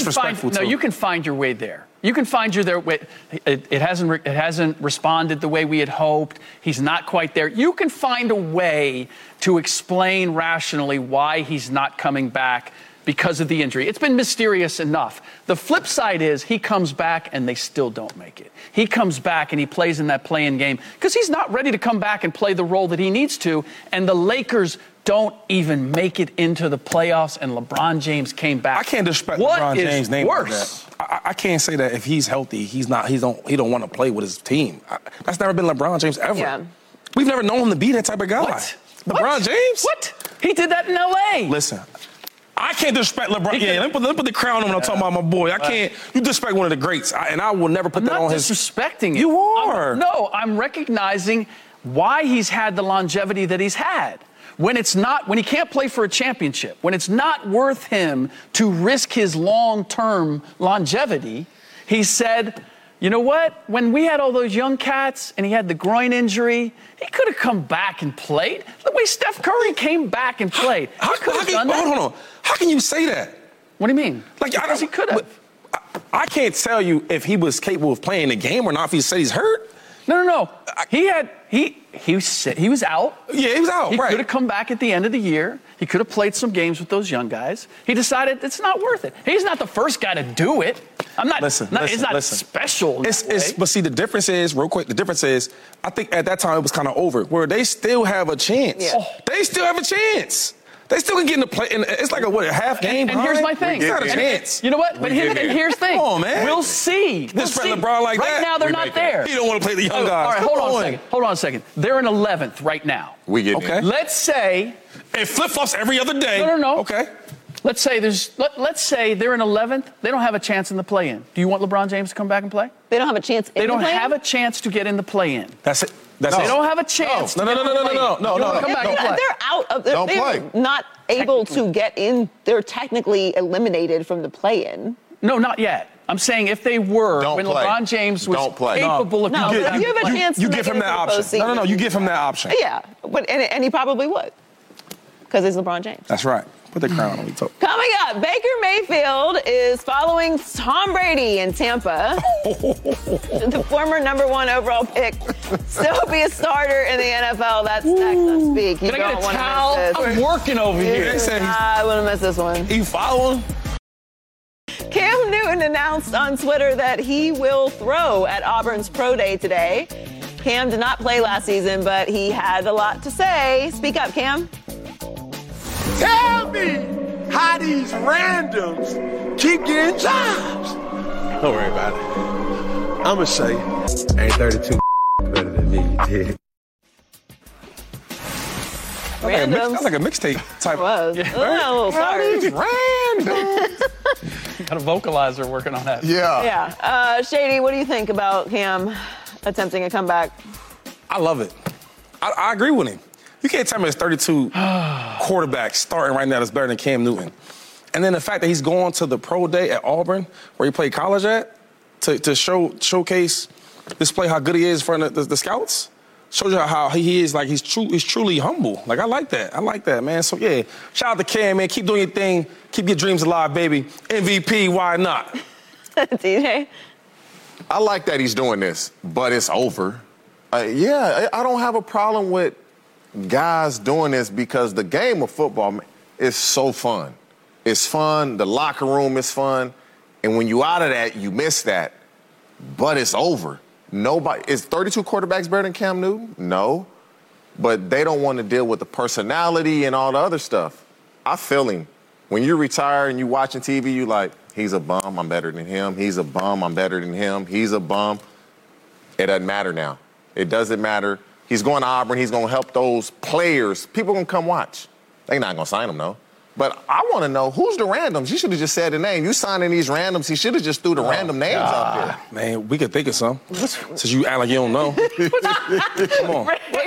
can find your way there. You can find your way. It hasn't responded the way we had hoped. He's not quite there. You can find a way to explain rationally why he's not coming back because of the injury. It's been mysterious enough. The flip side is he comes back and they still don't make it. He comes back and he plays in that play-in game because he's not ready to come back and play the role that he needs to. And the Lakers don't even make it into the playoffs, and LeBron James came back. I can't disrespect LeBron James' name like that. I can't say that if he's healthy, he don't want to play with his team. That's never been LeBron James ever. Yeah. We've never known him to be that type of guy. What? LeBron James? What? He did that in L.A. Listen, I can't disrespect LeBron. Let me put the crown on when I'm talking about my boy. I can't. You disrespect one of the greats, and I will never put that on his. I'm not disrespecting it. You are. I'm recognizing why he's had the longevity that he's had. When he can't play for a championship, when it's not worth him to risk his long-term longevity, he said, you know what? When we had all those young cats and he had the groin injury, he could have come back and played. The way Steph Curry came back and played. Hold on. How can you say that? What do you mean? Because he could have. I can't tell you if he was capable of playing the game or not, if he said he's hurt. No. He was out. Yeah, he was out. He could have come back at the end of the year. He could have played some games with those young guys. He decided it's not worth it. He's not the first guy to do it. It's not special. But see, the difference is, real quick, I think at that time it was kind of over, where they still have a chance. Yeah. They still have a chance. They still can get in the play. It's like a half game. And here's my thing. It's not a chance. You know what? But here's the thing. Come on, man. We'll see. LeBron like that. Right now, they're not there. He don't want to play the young guys. All right, hold on a second. They're in 11th right now. Okay. Let's say it flip-flops every other day. No. Okay. Let's say they're in 11th. They don't have a chance in the play-in. Do you want LeBron James to come back and play? They don't have a chance in the play-in? They don't have a chance to get in the play-in. That's it. They don't have a chance. No. Come back and play. They're out. They're not able to get in. They're technically eliminated from the play-in. No, not yet. I'm saying if they were, when LeBron James was capable of coming back. You have a chance to give him that option. No. You give him that option. Yeah, and he probably would, because he's LeBron James. That's right. Put the crown on me. Coming up, Baker Mayfield is following Tom Brady in Tampa. The former number 1 overall pick still be a starter in the NFL. That's next on Speak. Can I get a towel? I'm working over here. I wouldn't miss this one. You following? Cam Newton announced on Twitter that he will throw at Auburn's Pro Day today. Cam did not play last season, but he had a lot to say. Speak up, Cam. Tell me how these randoms keep getting jobs. Don't worry about it. I'ma show you. Ain't 32 better than me, you dig? That's like a mixtape type. It was. Yeah. Oh, sorry. Random. Got a vocalizer working on that. Yeah. Yeah. Shady, what do you think about Cam attempting a comeback? I love it. I agree with him. You can't tell me there's 32 quarterbacks starting right now that's better than Cam Newton. And then the fact that he's going to the pro day at Auburn, where he played college at, to showcase, display how good he is in front of the scouts, shows you how he is, like, he's truly humble. Like, I like that, man. So, yeah, shout out to Cam, man. Keep doing your thing. Keep your dreams alive, baby. MVP, why not? DJ? I like that he's doing this, but it's over. I don't have a problem with guys doing this because the game of football is so fun. It's fun. The locker room is fun. And when you out of that, you miss that. But it's over. Is 32 quarterbacks better than Cam Newton? No. But they don't want to deal with the personality and all the other stuff. I feel him. When you retire and you watching TV, you like, he's a bum, I'm better than him. He's a bum, I'm better than him. He's a bum. It doesn't matter now. It doesn't matter. He's going to Auburn. He's going to help those players. People going to come watch. They're not going to sign him, though. But I want to know, who's the randoms? You should have just said the name. You signing these randoms, he should have just threw the random names out there. Man, we could think of some. Since you act like you don't know. Come on.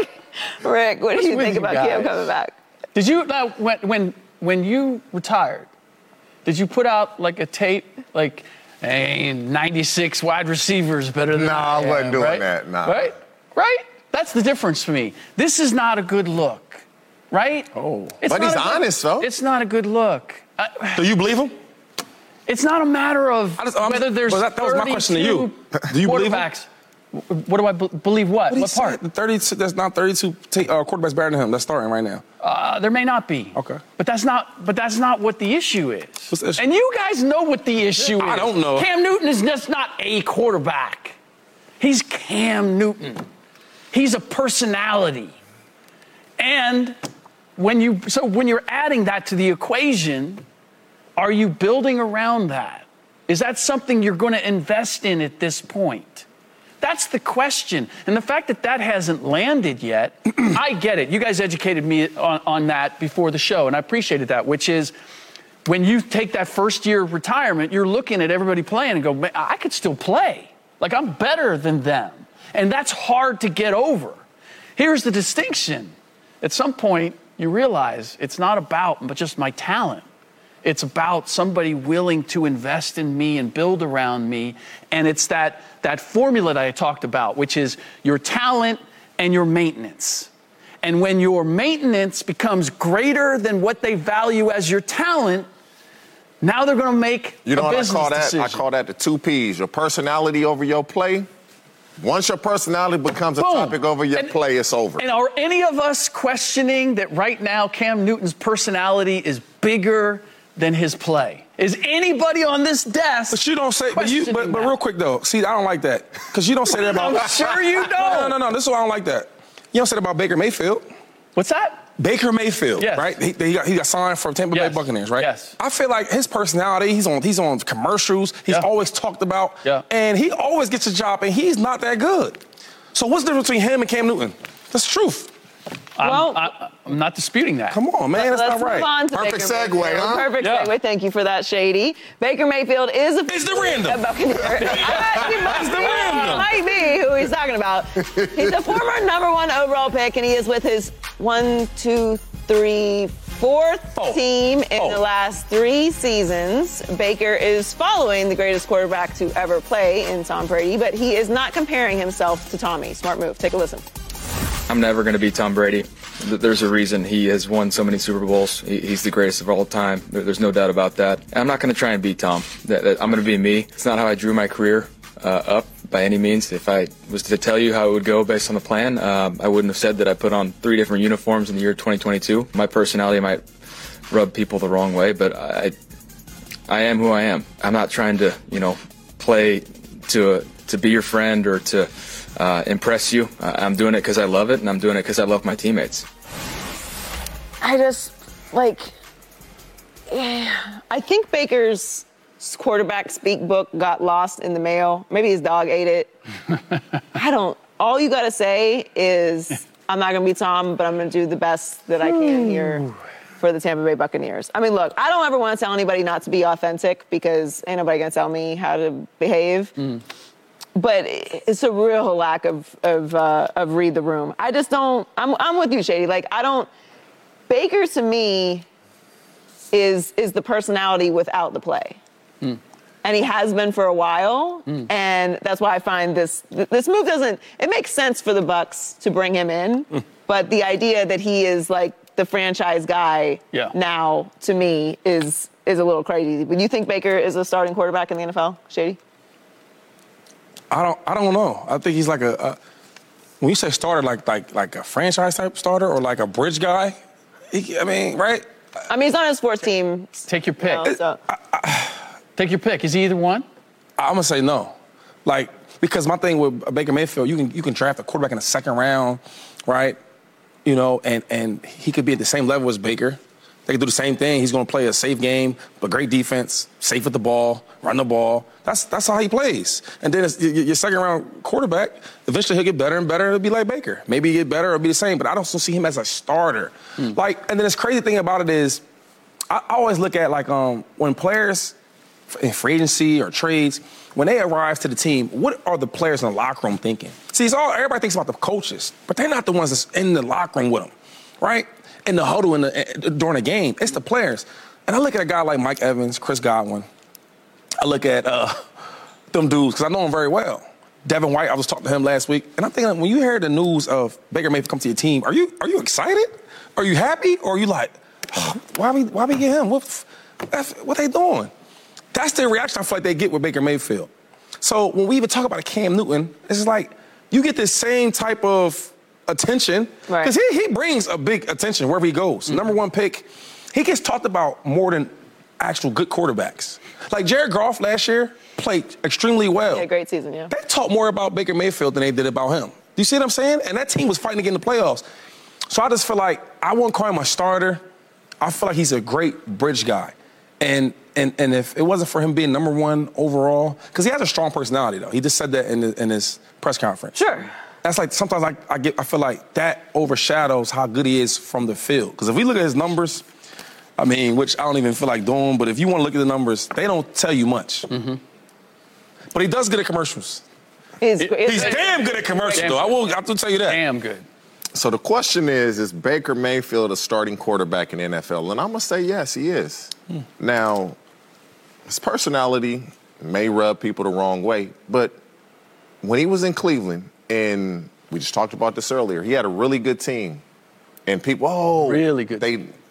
Rick, what do you think about Cam coming back? Did you, when you retired, did you put out, like, a tape, like, hey, 96 wide receivers better than I wasn't doing that. Nah. Right? That's the difference for me. This is not a good look. Right? Oh. But he's honest, though. It's not a good look. Do you believe him? It's not a matter of whether there's that was my question to you. Do you believe him? What do I believe? What part? There's not 32 quarterbacks better than him that's starting right now. There may not be. Okay. But that's not what the issue is. What's the issue? And you guys know what the issue is. I don't know. Cam Newton is just not a quarterback. He's Cam Newton. He's a personality. And when you're adding that to the equation, are you building around that? Is that something you're going to invest in at this point? That's the question. And the fact that hasn't landed yet, I get it. You guys educated me on that before the show, and I appreciated that, which is when you take that first year of retirement, you're looking at everybody playing and go, man, I could still play. Like, I'm better than them. And that's hard to get over. Here's the distinction. At some point, you realize it's not about just my talent. It's about somebody willing to invest in me and build around me. And it's that formula that I talked about, which is your talent and your maintenance. And when your maintenance becomes greater than what they value as your talent, now they're going to make a business decision. I call that the 2 Ps, your personality over your play. Once your personality becomes a topic over your play, it's over. And are any of us questioning that right now Cam Newton's personality is bigger than his play? Is anybody on this desk? But you don't say. But real quick though, see, I don't like that because you don't say that about. I'm sure you don't. No. This is why I don't like that. You don't say that about Baker Mayfield. What's that? Baker Mayfield, yes. Right? He got signed for Tampa Bay Buccaneers, right? Yes. I feel like his personality, he's on commercials, he's always talked about, and he always gets a job, and he's not that good. So what's the difference between him and Cam Newton? That's the truth. I'm not disputing that. Come on, man, that's not right. Move on to Perfect Baker segue, Mayfield. huh? Perfect segue. Thank you for that, Shady. Baker Mayfield is the random. He might be who he's talking about. He's a former #1 overall pick, and he is with his 4th team in the last 3 seasons. Baker is following the greatest quarterback to ever play in Tom Brady, but he is not comparing himself to Tommy. Smart move. Take a listen. I'm never going to be Tom Brady. There's a reason he has won so many Super Bowls. He's the greatest of all time. There's no doubt about that. I'm not going to try and beat Tom. I'm going to be me. It's not how I drew my career up by any means. If I was to tell you how it would go based on the plan, I wouldn't have said that I put on 3 different uniforms in the year 2022. My personality might rub people the wrong way, but I am who I am. I'm not trying to, play to be your friend or to impress you. I'm doing it because I love it, and I'm doing it because I love my teammates. I think Baker's quarterback speak book got lost in the mail. Maybe his dog ate it. All you got to say is, I'm not going to be Tom, but I'm going to do the best that I can here for the Tampa Bay Buccaneers. I mean, look, I don't ever want to tell anybody not to be authentic because ain't nobody going to tell me how to behave. But it's a real lack of read the room. I just don't. I'm with you, Shady. Baker to me is the personality without the play. And he has been for a while, and that's why I find this move doesn't. It makes sense for the Bucs to bring him in, but the idea that he is like the franchise guy now to me is a little crazy. But you think Baker is a starting quarterback in the NFL, Shady? I don't know. I think he's like a when you say starter, like a franchise type starter or like a bridge guy. Right? I mean, he's on his fourth team. Take your pick. Take your pick. Is he either one? I'm gonna say no. Because my thing with Baker Mayfield, you can draft a quarterback in the second round, right? And he could be at the same level as Baker. They can do the same thing. He's gonna play a safe game, but great defense, safe with the ball, run the ball. That's how he plays. And then your second round quarterback, eventually he'll get better and better. It'll be like Baker. Maybe he get better or be the same, but I don't still see him as a starter. And then this crazy thing about it is, I always look at when players in free agency or trades, when they arrive to the team, what are the players in the locker room thinking? See, everybody thinks about the coaches, but they're not the ones that's in the locker room with them, right? In the huddle during the game. It's the players. And I look at a guy like Mike Evans, Chris Godwin. I look at them dudes, because I know them very well. Devin White, I was talking to him last week, and I'm thinking, when you hear the news of Baker Mayfield come to your team, are you excited? Are you happy? Or are you like, why we get him? What they doing? That's the reaction I feel like they get with Baker Mayfield. So when we even talk about a Cam Newton, it's just like you get this same type of attention because he brings a big attention wherever he goes. Number one pick, he gets talked about more than actual good quarterbacks. Like Jared Goff last year played extremely well. Yeah, great season, yeah. They talk more about Baker Mayfield than they did about him. Do you see what I'm saying? And that team was fighting to get in the playoffs. So I just feel like I wouldn't call him a starter. I feel like he's a great bridge guy. And if it wasn't for him being number one overall, because he has a strong personality, though. He just said that in his press conference. Sure. That's like sometimes I feel like that overshadows how good he is from the field. Because if we look at his numbers, which I don't even feel like doing, but if you want to look at the numbers, they don't tell you much. But he does good at commercials. He's damn good at commercials, though. I have to tell you that. Damn good. So the question is Baker Mayfield a starting quarterback in the NFL? And I'm going to say yes, he is. Now, his personality may rub people the wrong way, but when he was in Cleveland, and we just talked about this earlier, he had a really good team. And people, really good.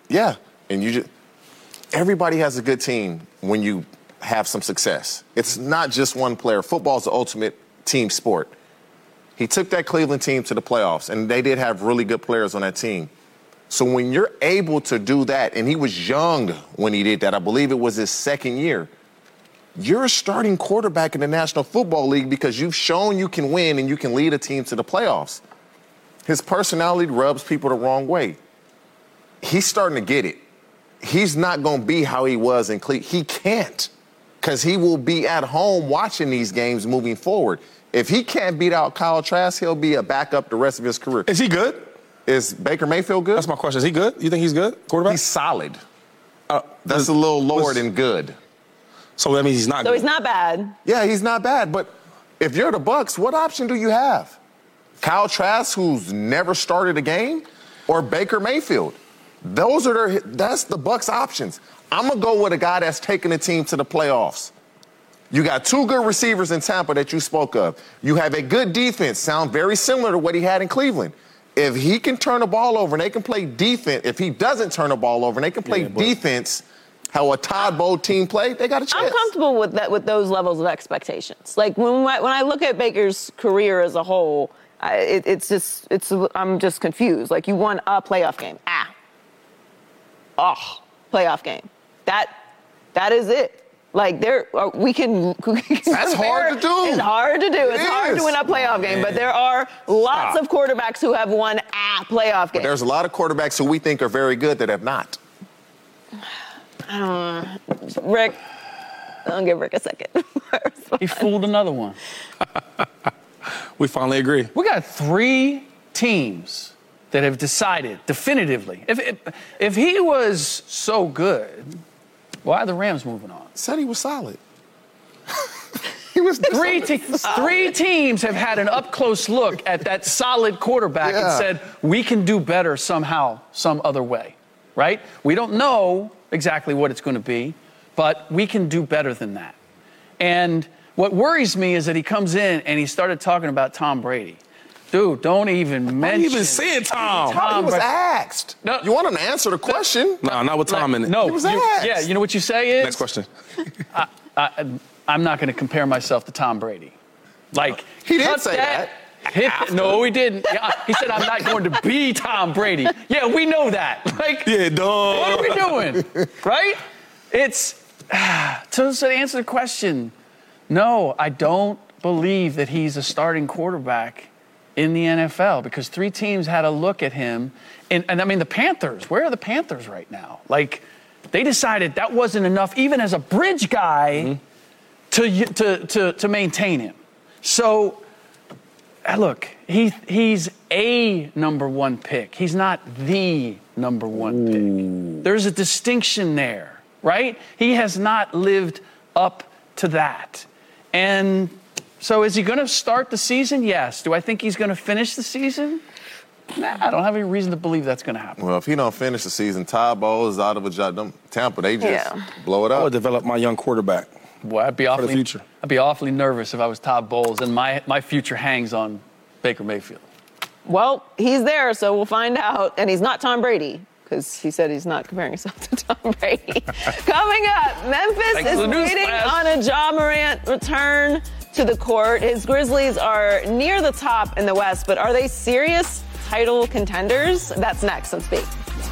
And everybody has a good team when you have some success. It's not just one player. Football's the ultimate team sport. He took that Cleveland team to the playoffs, and they did have really good players on that team. So when you're able to do that, and he was young when he did that, I believe it was his second year, you're a starting quarterback in the National Football League because you've shown you can win and you can lead a team to the playoffs. His personality rubs people the wrong way. He's starting to get it. He's not going to be how he was in Cleveland. He can't, because he will be at home watching these games moving forward. If he can't beat out Kyle Trask, he'll be a backup the rest of his career. Is he good? Is Baker Mayfield good? That's my question. Is he good? You think he's good, quarterback? He's solid. That's a little lower than good. So that means he's not good. So he's not bad. Yeah, he's not bad. But if you're the Bucs, what option do you have? Kyle Trask, who's never started a game, or Baker Mayfield? That's the Bucs' options. I'm going to go with a guy that's taking the team to the playoffs. You got two good receivers in Tampa that you spoke of. You have a good defense, sound very similar to what he had in Cleveland. If he can turn the ball over and they can play defense, if he doesn't turn the ball over and they can play defense, how a Todd Bowles team play, they got a chance. I'm comfortable with that, with those levels of expectations. Like when I look at Baker's career as a whole, I'm just confused. Like you won a playoff game. Playoff game. That is it. Like we can That's hard to do. It's hard to do. It's hard to win a playoff game, but there are lots of quarterbacks who have won a playoff game. But there's a lot of quarterbacks who we think are very good that have not. Rick, I'll give Rick a second. He fooled another one. We finally agree. We got 3 teams that have decided definitively. If he was so good, why are the Rams moving on? Said he was solid. He was 3 teams have had an up-close look at that solid quarterback and said, we can do better somehow, some other way, right? We don't know exactly what it's going to be, but we can do better than that. And what worries me is that he comes in and he started talking about Tom Brady. Dude, don't even mention. Why you even saying Tom? He was asked. No, you want him to answer the question? No, not with Tom in it. No, he was asked. Yeah, you know what you say is? Next question. I'm not going to compare myself to Tom Brady. Like, he didn't say that. No, he didn't. He said, I'm not going to be Tom Brady. Yeah, we know that. Like, yeah, dog. What are we doing? Right? It's, to answer the question, no, I don't believe that he's a starting quarterback in the NFL because 3 teams had a look at him. And I mean, the Panthers, where are the Panthers right now? Like, they decided that wasn't enough, even as a bridge guy, to maintain him. So, look, he's a number 1 pick. He's not the number 1 pick. There's a distinction there, right? He has not lived up to that. And so is he going to start the season? Yes. Do I think he's going to finish the season? Nah, I don't have any reason to believe that's going to happen. Well, if he don't finish the season, Todd Bowles is out of a job. Tampa, they just blow it up. I would develop my young quarterback. Boy, I'd be awfully nervous if I was Todd Bowles, and my future hangs on Baker Mayfield. Well, he's there, so we'll find out. And he's not Tom Brady, because he said he's not comparing himself to Tom Brady. Coming up, Memphis is waiting on a Ja Morant return to the court. His Grizzlies are near the top in the West, but are they serious title contenders? That's next on Speak.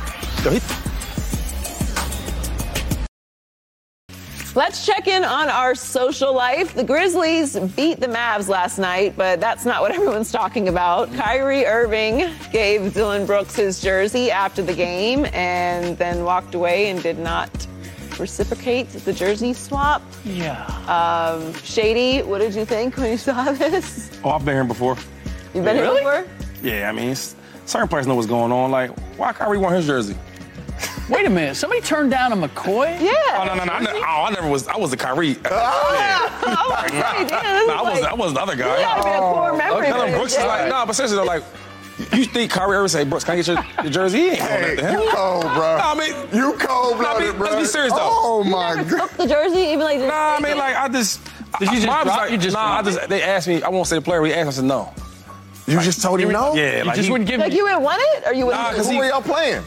Let's check in on our social life. The Grizzlies beat the Mavs last night, but that's not what everyone's talking about. Kyrie Irving gave Dillon Brooks his jersey after the game and then walked away and did not reciprocate the jersey swap. Yeah. Shady, what did you think when you saw this? Oh, I've been here before. You've been here before? Yeah, I mean, certain players know what's going on. Like, why Kyrie want his jersey? Wait a minute. Somebody turned down a McCoy? Yeah. Oh, no. I was the Kyrie. I wasn't the other guy. You gotta be a core memory. Okay. Brooks is like, but seriously, though, like, you think Kyrie ever say, Brooks, can I get your jersey? He ain't going that to him. You cold, bro. I mean, you cold-blooded, bro. Let's be serious, though. Oh, my God. Took the jersey, even like this. Nah, I mean, like, I just... Did you just drop it? They asked me, I won't say the player, he asked, I said no. You just told him no? Yeah. You just wouldn't give me... Like, you wouldn't want it? Or you wouldn't... Who were y'all playing?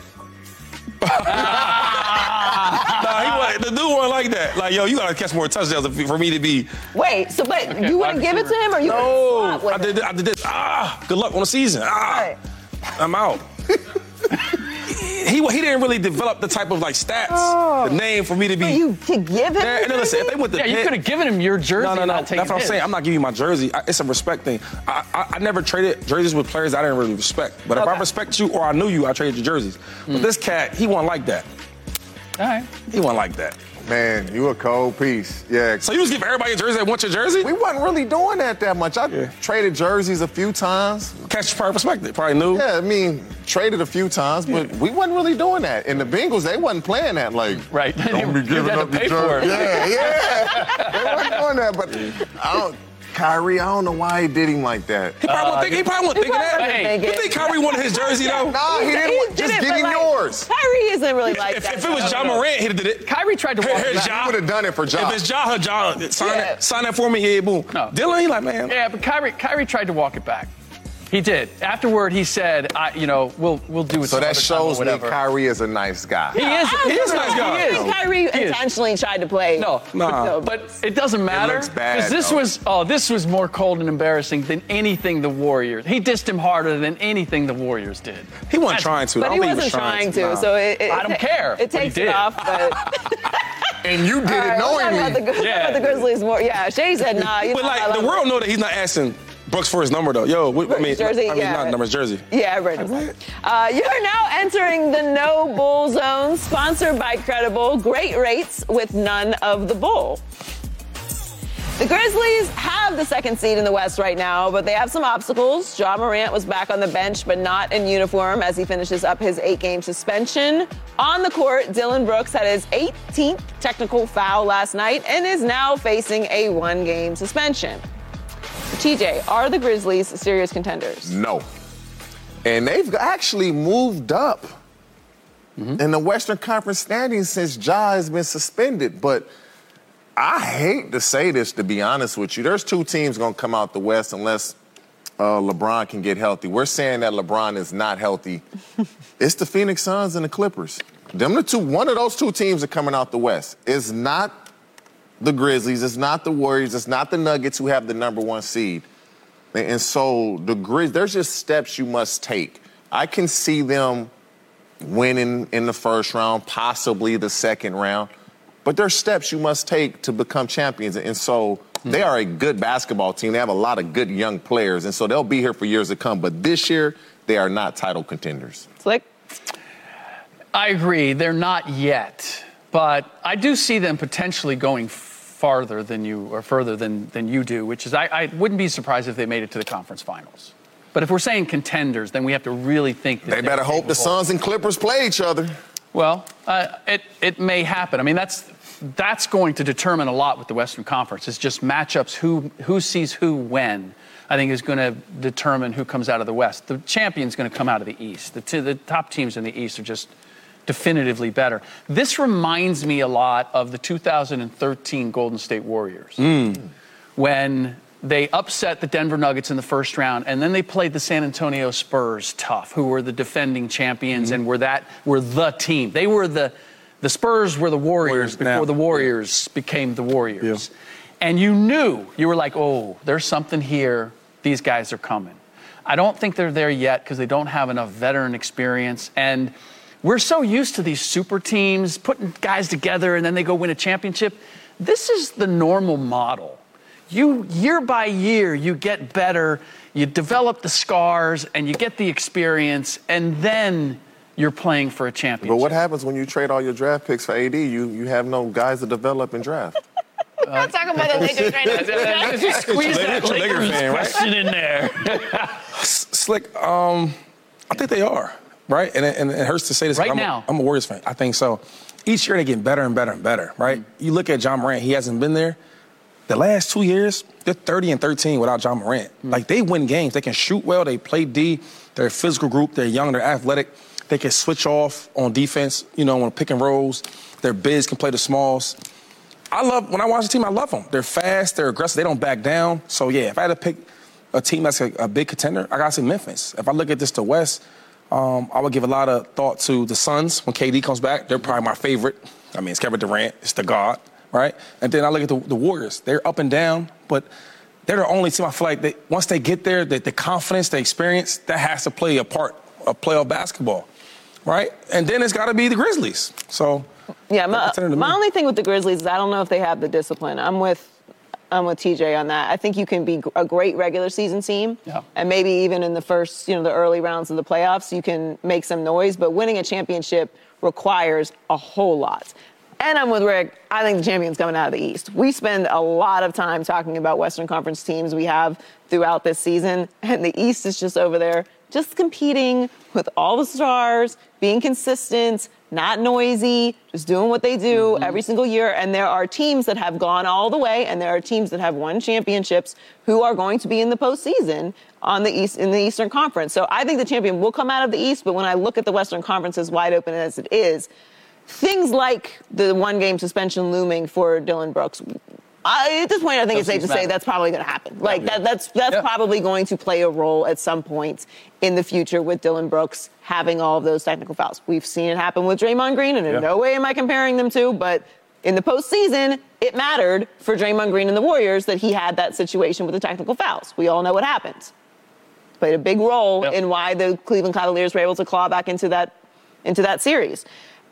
The dude wasn't like that. Like, yo, you gotta catch more touchdowns for me to be. Wait, so but you wouldn't give it to him, or you No, wouldn't I did this. Good luck on the season. Right. I'm out. He didn't really develop the type of like stats, the name for me to be. You to give him. And then listen, if they went to you could have given him your jersey. No. That's what I'm saying. I'm not giving you my jersey. It's a respect thing. I never traded jerseys with players I didn't really respect. But if I respect you or I knew you, I traded your jerseys. But this cat, he wasn't like that. All right. He wasn't like that. Man, you a cold piece. Yeah. So you just give everybody a jersey that wants your jersey? We wasn't really doing that much. I traded jerseys a few times. Catch probably respected. Probably knew. Yeah, I mean, traded a few times, but we wasn't really doing that. And the Bengals, they wasn't playing that. Like, right. Don't be giving up your jersey. Yeah. They wasn't doing that, but Kyrie, I don't know why he did him like that. He probably wasn't thinking that. You think Kyrie wanted his jersey, though? No, he didn't. Just give him yours. Kyrie isn't really like that. If it was Ja Morant, he'd have did it. Kyrie tried to walk it back. He would have done it for Ja. If it's Ja, sign that for me, yeah, boom. No. Dylan, he like, man. Yeah, but Kyrie tried to walk it back. He did. Afterward, he said, we'll do it. So that shows me Kyrie is a nice guy. He is a nice guy. I think Kyrie intentionally tried to play. No, but it doesn't matter. Because this was more cold and embarrassing than anything the Warriors. He dissed him harder than anything the Warriors did. He wasn't trying to. But he wasn't trying to. So I don't care. It takes it off, but. And you did it knowingly. About the Grizzlies more. Yeah, Shay said, nah. But like the world know that he's not asking Brooks for his number, though. Yo, jersey, not numbers, jersey. Yeah, right. You're now entering the No Bull Zone, sponsored by Credible. Great rates with none of the bull. The Grizzlies have the second seed in the West right now, but they have some obstacles. Ja Morant was back on the bench, but not in uniform as he finishes up his 8-game suspension. On the court, Dillon Brooks had his 18th technical foul last night and is now facing a 1-game suspension. TJ, are the Grizzlies serious contenders? No. And they've actually moved up in the Western Conference standings since Ja has been suspended, but I hate to say this, to be honest with you. There's 2 teams going to come out the West unless LeBron can get healthy. We're saying that LeBron is not healthy. It's the Phoenix Suns and the Clippers. One of those 2 teams are coming out the West. It's not the Grizzlies. It's not the Warriors. It's not the Nuggets who have the number 1 seed. And so there's just steps you must take. I can see them winning in the first round, possibly the second round. But there's steps you must take to become champions. And so they are a good basketball team. They have a lot of good young players. And so they'll be here for years to come. But this year, they are not title contenders. Slick? I agree. They're not yet. But I do see them potentially going farther than you, or further than you do, which is I wouldn't be surprised if they made it to the conference finals. But if we're saying contenders, then we have to really think that they better hope the Suns and Clippers play each other. Well, it may happen. I mean, that's going to determine a lot with the Western Conference. It's just matchups, who sees who when, I think is going to determine who comes out of the West. The champion's going to come out of the East. The top teams in the East are just definitively better. This reminds me a lot of the 2013 Golden State Warriors when they upset the Denver Nuggets in the first round, and then they played the San Antonio Spurs tough, who were the defending champions and were the team. They were the Spurs were the Warriors before the Warriors became the Warriors. Yeah. And you were like, oh, there's something here. These guys are coming. I don't think they're there yet because they don't have enough veteran experience. And we're so used to these super teams putting guys together and then they go win a championship. This is the normal model. Year by year, you get better, you develop the scars, and you get the experience, and then you're playing for a championship. But what happens when you trade all your draft picks for AD? You have no guys to develop and draft. We're not talking about the Lakers right now. Just squeeze that Lakers question in there. Slick, I think they are, right? And it hurts to say this. Right now. I'm a Warriors fan. I think so. Each year they get better and better and better, right? You look at Ja Morant, he hasn't been there. The last 2 years, they're 30-13 without Ja Morant. Like, they win games. They can shoot well. They play D. They're a physical group. They're young. They're athletic. They can switch off on defense, on pick and rolls. Their bigs can play the smalls. When I watch the team, I love them. They're fast. They're aggressive. They don't back down. So, yeah, if I had to pick a team that's a big contender, I got to say Memphis. If I look at this to West, I would give a lot of thought to the Suns when KD comes back. They're probably my favorite. I mean, it's Kevin Durant. It's the God. Right? And then I look at the Warriors. They're up and down, but they're the only team I feel like once they get there, the confidence, the experience, that has to play a part of playoff basketball, right? And then it's got to be the Grizzlies. So, yeah, my only thing with the Grizzlies is I don't know if they have the discipline. I'm with TJ on that. I think you can be a great regular season team, and maybe even in the first, the early rounds of the playoffs, you can make some noise, but winning a championship requires a whole lot. And I'm with Rick. I think the champion's coming out of the East. We spend a lot of time talking about Western Conference teams we have throughout this season, and the East is just over there, just competing with all the stars, being consistent, not noisy, just doing what they do every single year. And there are teams that have gone all the way, and there are teams that have won championships who are going to be in the postseason in the Eastern Conference. So I think the champion will come out of the East, but when I look at the Western Conference as wide open as it is, things like the 1-game suspension looming for Dillon Brooks, at this point, I think it's safe to say that's probably going to happen. That's probably going to play a role at some point in the future with Dillon Brooks having all of those technical fouls. We've seen it happen with Draymond Green, and in no way am I comparing them to, but in the postseason, it mattered for Draymond Green and the Warriors that he had that situation with the technical fouls. We all know what happened. Played a big role in why the Cleveland Cavaliers were able to claw back into that series.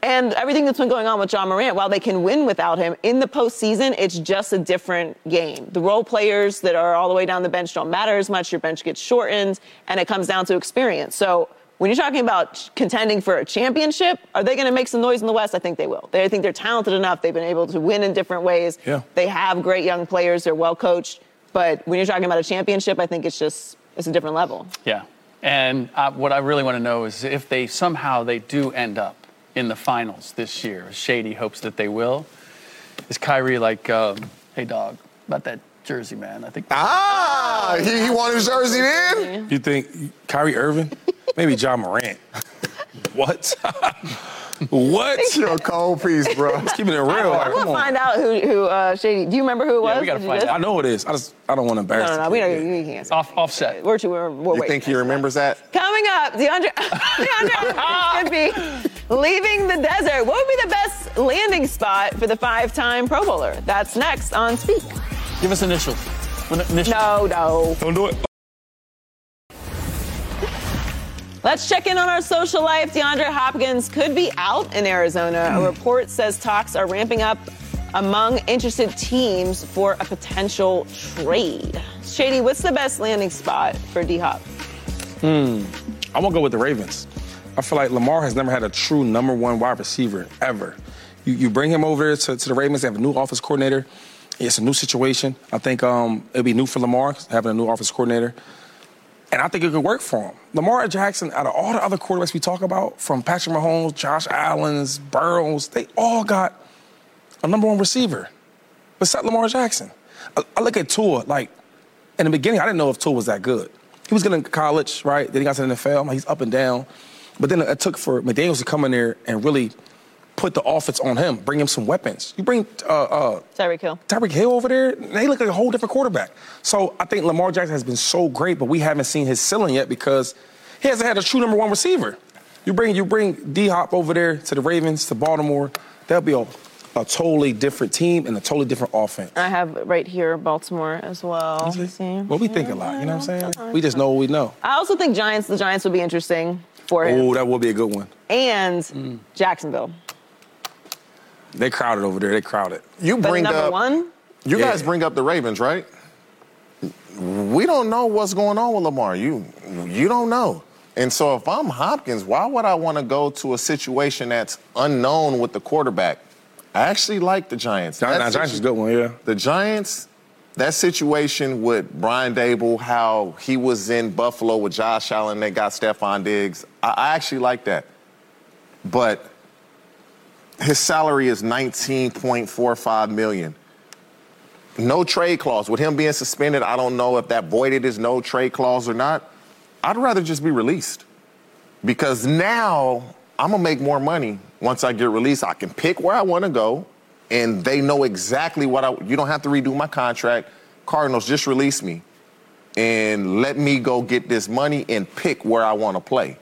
And everything that's been going on with John Morant, while they can win without him, in the postseason, it's just a different game. The role players that are all the way down the bench don't matter as much. Your bench gets shortened, and it comes down to experience. So when you're talking about contending for a championship, are they going to make some noise in the West? I think they will. I think they're talented enough. They've been able to win in different ways. Yeah. They have great young players. They're well coached. But when you're talking about a championship, I think it's a different level. Yeah. And what I really want to know is if they do end up in the finals this year, Shady hopes that they will, is Kyrie like, hey, dog, about that jersey, man? I think. He won his jersey then? You think Kyrie Irving? Maybe John Morant. What? What? You're a cold piece, bro. Let's keep it real. We'll find out who Shady. Do you remember who it was? Yeah, we got to find out. I know it is. I don't want to embarrass No, we can't. Offset. We're You waiting. think he remembers that? Coming up, DeAndre could be leaving the desert. What would be the best landing spot for the 5-time Pro Bowler? That's next on Speak. Give us initials. No. Don't do it. Let's check in on our social life. DeAndre Hopkins could be out in Arizona. A report says talks are ramping up among interested teams for a potential trade. Shady, what's the best landing spot for D-Hop? I'm going to go with the Ravens. I feel like Lamar has never had a true number one wide receiver ever. You bring him over there to the Ravens. They have a new offense coordinator. It's a new situation. I think it'll be new for Lamar having a new offense coordinator. And I think it could work for him. Lamar Jackson, out of all the other quarterbacks we talk about, from Patrick Mahomes, Josh Allen, Burrows, they all got a number one receiver. Besides Lamar Jackson. I look at Tua, like, in the beginning, I didn't know if Tua was that good. He was getting to college, right? Then he got to the NFL. He's up and down. But then it took for McDaniels to come in there and really put the offense on him, bring him some weapons. You bring Tyreek Hill over there, they look like a whole different quarterback. So I think Lamar Jackson has been so great, but we haven't seen his ceiling yet because he hasn't had a true number one receiver. You bring D-Hop over there to the Ravens, to Baltimore, that'll be a totally different team and a totally different offense. I have right here Baltimore as well. Well, we think a lot, you know what I'm saying? We just know what we know. I also think the Giants would be interesting for him. Oh, that would be a good one. And Jacksonville. They crowded over there. They crowded. You bring number up one? You guys bring up the Ravens, right? We don't know what's going on with Lamar. You don't know. And so if I'm Hopkins, why would I want to go to a situation that's unknown with the quarterback? I actually like the Giants. Giants is a good one, yeah. The Giants, that situation with Brian Dable, how he was in Buffalo with Josh Allen, they got Stephon Diggs. I actually like that. But his salary is $19.45 million. No trade clause. With him being suspended, I don't know if that voided his no trade clause or not. I'd rather just be released. Because now I'm going to make more money once I get released. I can pick where I want to go, and they know exactly what you don't have to redo my contract. Cardinals, just release me and let me go get this money and pick where I want to play.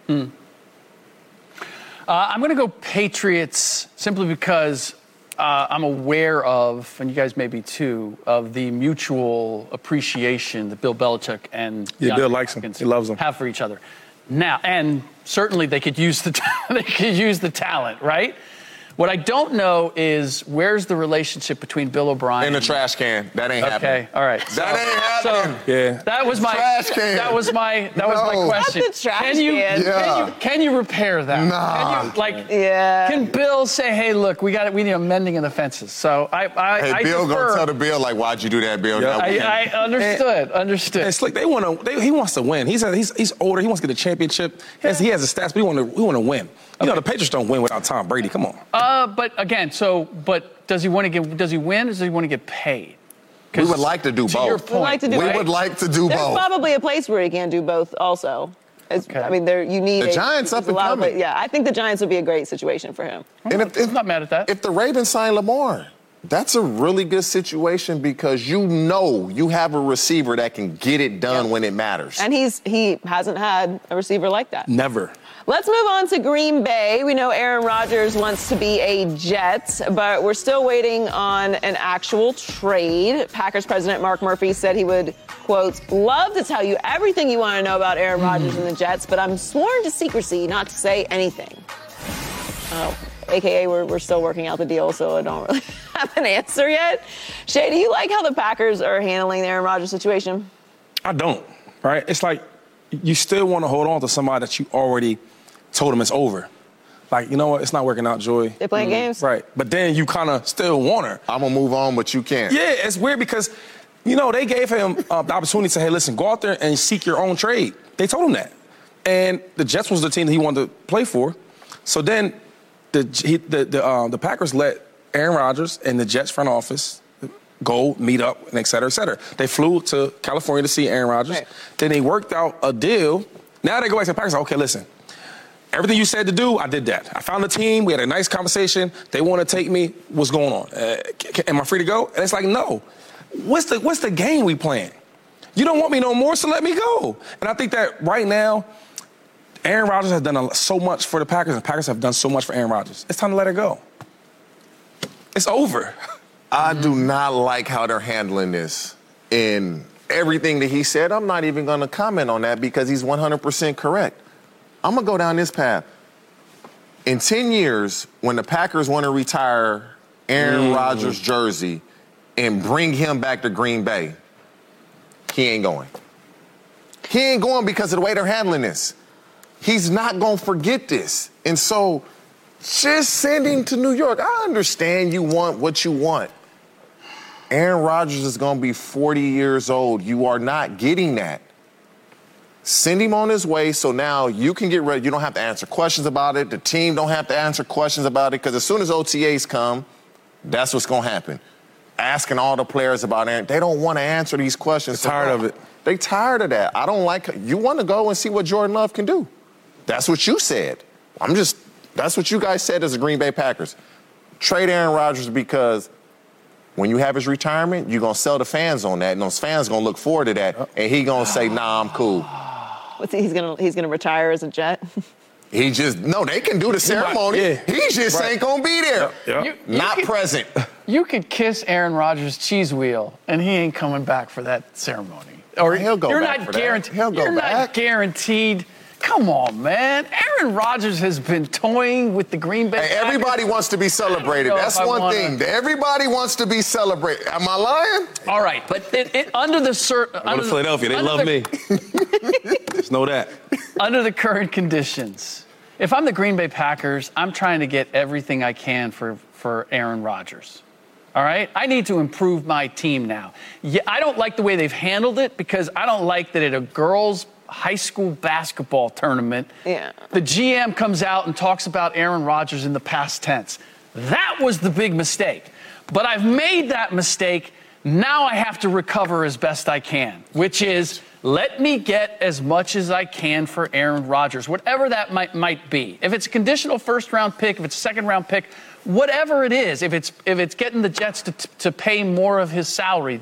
I'm going to go Patriots simply because I'm aware of, and you guys may be too, of the mutual appreciation that Bill Belichick and Bill likes him. He loves him. Have for each other. Now, and certainly they could use the talent, right? What I don't know is where's the relationship between Bill O'Brien in the trash can. That ain't happening. Okay, all right. That ain't happening. That was my trash can. That was my question. Not the trash can. Can you repair that? Nah. Can Bill say, hey, look, we need a mending of the fences? So I Bill defer. gonna tell the Bill like, why'd you do that, Bill? Yeah. I understood. It's like he wants to win. He's older. He wants to get a championship. He has the stats, but he want to win. You know, the Patriots don't win without Tom Brady. Come on. But again, but does he win or does he want to get paid? We would like to do both. Your point, we would like to do There's both. There's probably a place where he can do both also. I mean, you need the Giants up and coming. Yeah, I think the Giants would be a great situation for him. And I'm not mad at that. If the Ravens sign Lamar, that's a really good situation because you know you have a receiver that can get it done when it matters. And he hasn't had a receiver like that. Never. Let's move on to Green Bay. We know Aaron Rodgers wants to be a Jet, but we're still waiting on an actual trade. Packers president Mark Murphy said he would, quote, love to tell you everything you want to know about Aaron Rodgers and the Jets, but I'm sworn to secrecy not to say anything. Oh. AKA we're still working out the deal, so I don't really have an answer yet. Shay, do you like how the Packers are handling the Aaron Rodgers situation? I don't, right? It's like you still want to hold on to somebody that you already told them it's over. Like, you know what? It's not working out, Joy. They're playing games? Right. But then you kind of still want her. I'm going to move on, but you can't. Yeah, it's weird because, you know, they gave him the opportunity to say, hey, listen, go out there and seek your own trade. They told him that. And the Jets was the team that he wanted to play for. So then the Packers let Aaron Rodgers and the Jets front office go meet up, and et cetera, et cetera. They flew to California to see Aaron Rodgers. Right. Then they worked out a deal. Now they go back to the Packers. Okay, listen. Everything you said to do, I did that. I found a team. We had a nice conversation. They want to take me. What's going on? Am I free to go? And it's like, no. What's the game we playing? You don't want me no more, so let me go. And I think that right now, Aaron Rodgers has done so much for the Packers, and the Packers have done so much for Aaron Rodgers. It's time to let her go. It's over. I do not like how they're handling this. In everything that he said, I'm not even going to comment on that because he's 100% correct. I'm going to go down this path. In 10 years, when the Packers want to retire Aaron Rodgers' jersey and bring him back to Green Bay, he ain't going. He ain't going because of the way they're handling this. He's not going to forget this. And so just send him to New York. I understand you want what you want. Aaron Rodgers is going to be 40 years old. You are not getting that. Send him on his way so now you can get ready. You don't have to answer questions about it. The team don't have to answer questions about it because as soon as OTAs come, that's what's going to happen. Asking all the players about Aaron. They don't want to answer these questions. They're tired of it. They tired of that. I don't like – you want to go and see what Jordan Love can do. That's what you said. That's what you guys said as the Green Bay Packers. Trade Aaron Rodgers because when you have his retirement, you're going to sell the fans on that, and those fans are going to look forward to that, and he's going to say, nah, I'm cool. He's gonna retire as a Jet? They can do the ceremony. He just ain't going to be there. Yep. Not present. You could kiss Aaron Rodgers' cheese wheel, and he ain't coming back for that ceremony. Or he'll go you're back not for guaranteed. that. He'll go you're back. not guaranteed. Come on, man. Aaron Rodgers has been toying with the Green Bay Packers. Everybody wants to be celebrated. That's one thing. Everybody wants to be celebrated. Am I lying? All right, but under the I go to Philadelphia. They love me. Just know that. Under the current conditions, if I'm the Green Bay Packers, I'm trying to get everything I can for Aaron Rodgers. All right? I need to improve my team now. Yeah, I don't like the way they've handled it because I don't like that at a girls' high school basketball tournament, the GM comes out and talks about Aaron Rodgers in the past tense. That was the big mistake. But I've made that mistake. Now I have to recover as best I can, which is let me get as much as I can for Aaron Rodgers, whatever that might be. If it's a conditional first-round pick, if it's a second-round pick, whatever it is, if it's getting the Jets to pay more of his salary,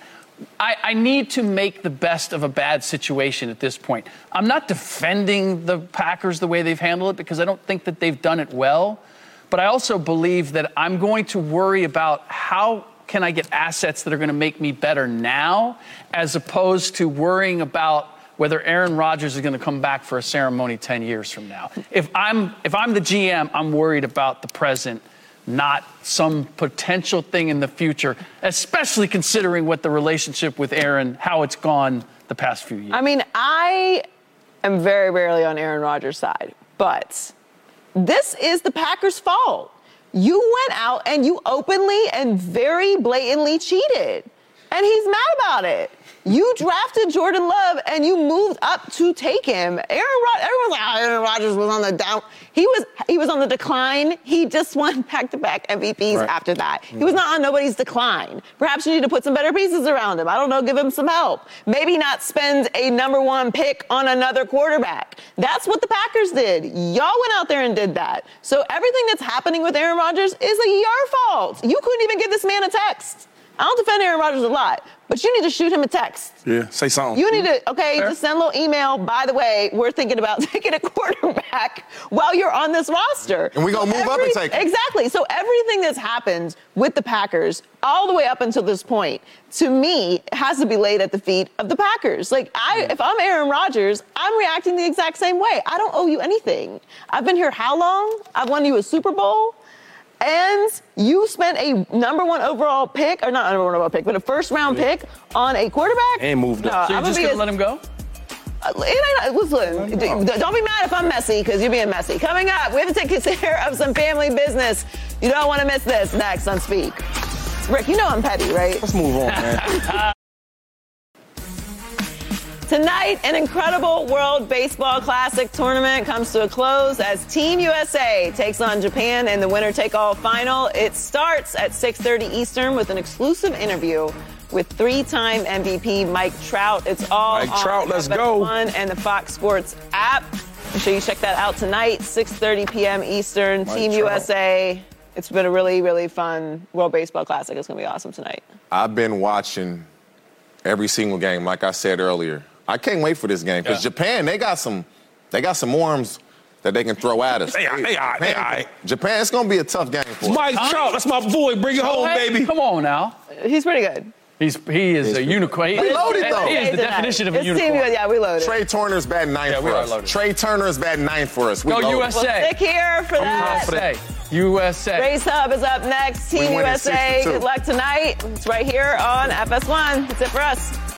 I need to make the best of a bad situation at this point. I'm not defending the Packers the way they've handled it because I don't think that they've done it well. But I also believe that I'm going to worry about how can I get assets that are going to make me better now as opposed to worrying about whether Aaron Rodgers is going to come back for a ceremony 10 years from now. If I'm the GM, I'm worried about the present, not some potential thing in the future, especially considering what the relationship with Aaron, how it's gone the past few years. I mean, I am very rarely on Aaron Rodgers' side, but this is the Packers' fault. You went out and you openly and very blatantly cheated, and he's mad about it. You drafted Jordan Love and you moved up to take him. Everyone's like, Aaron Rodgers was on the down. He was on the decline. He just won back-to-back MVPs after that. He was not on nobody's decline. Perhaps you need to put some better pieces around him. I don't know, give him some help. Maybe not spend a number one pick on another quarterback. That's what the Packers did. Y'all went out there and did that. So everything that's happening with Aaron Rodgers is your fault. You couldn't even give this man a text. I don't defend Aaron Rodgers a lot, but you need to shoot him a text. Yeah, say something. You need to, just send a little email. By the way, we're thinking about taking a quarterback while you're on this roster. And we're going to move up and take him. Exactly. So everything that's happened with the Packers all the way up until this point, to me, has to be laid at the feet of the Packers. If I'm Aaron Rodgers, I'm reacting the exact same way. I don't owe you anything. I've been here how long? I've won you a Super Bowl. And you spent a number 1 overall pick, or not number 1 overall pick, but a first-round pick on a quarterback? And moved up. So you're just going to let him go? Listen, don't be mad if I'm messy, because you're being messy. Coming up, we have to take care of some family business. You don't want to miss this next on Speak. Rick, you know I'm petty, right? Let's move on, man. Tonight, an incredible World Baseball Classic tournament comes to a close as Team USA takes on Japan in the winner-take-all final. It starts at 6:30 Eastern with an exclusive interview with 3-time MVP Mike Trout. It's all Mike Trout, let's go. FS1 and the Fox Sports app. Make sure you check that out tonight, 6:30 p.m. Eastern. Mike Team Trout. USA. It's been a really, really fun World Baseball Classic. It's going to be awesome tonight. I've been watching every single game, like I said earlier. I can't wait for this game because Japan, they got some arms that they can throw at us. They all right. Japan, it's going to be a tough game for us. Mike Trout, that's my boy. Bring it home, baby. Come on now. He's pretty good. He is a unicorn. We loaded, though. He is the definition of a unicorn. We loaded. Trey Turner's batting 9th for us. loaded. Trey Turner's batting 9th for us. We Go loaded. USA. We'll stick here for that. USA. Race Hub is up next. Team We win in USA. 62. Good luck tonight. It's right here on FS1. That's it for us.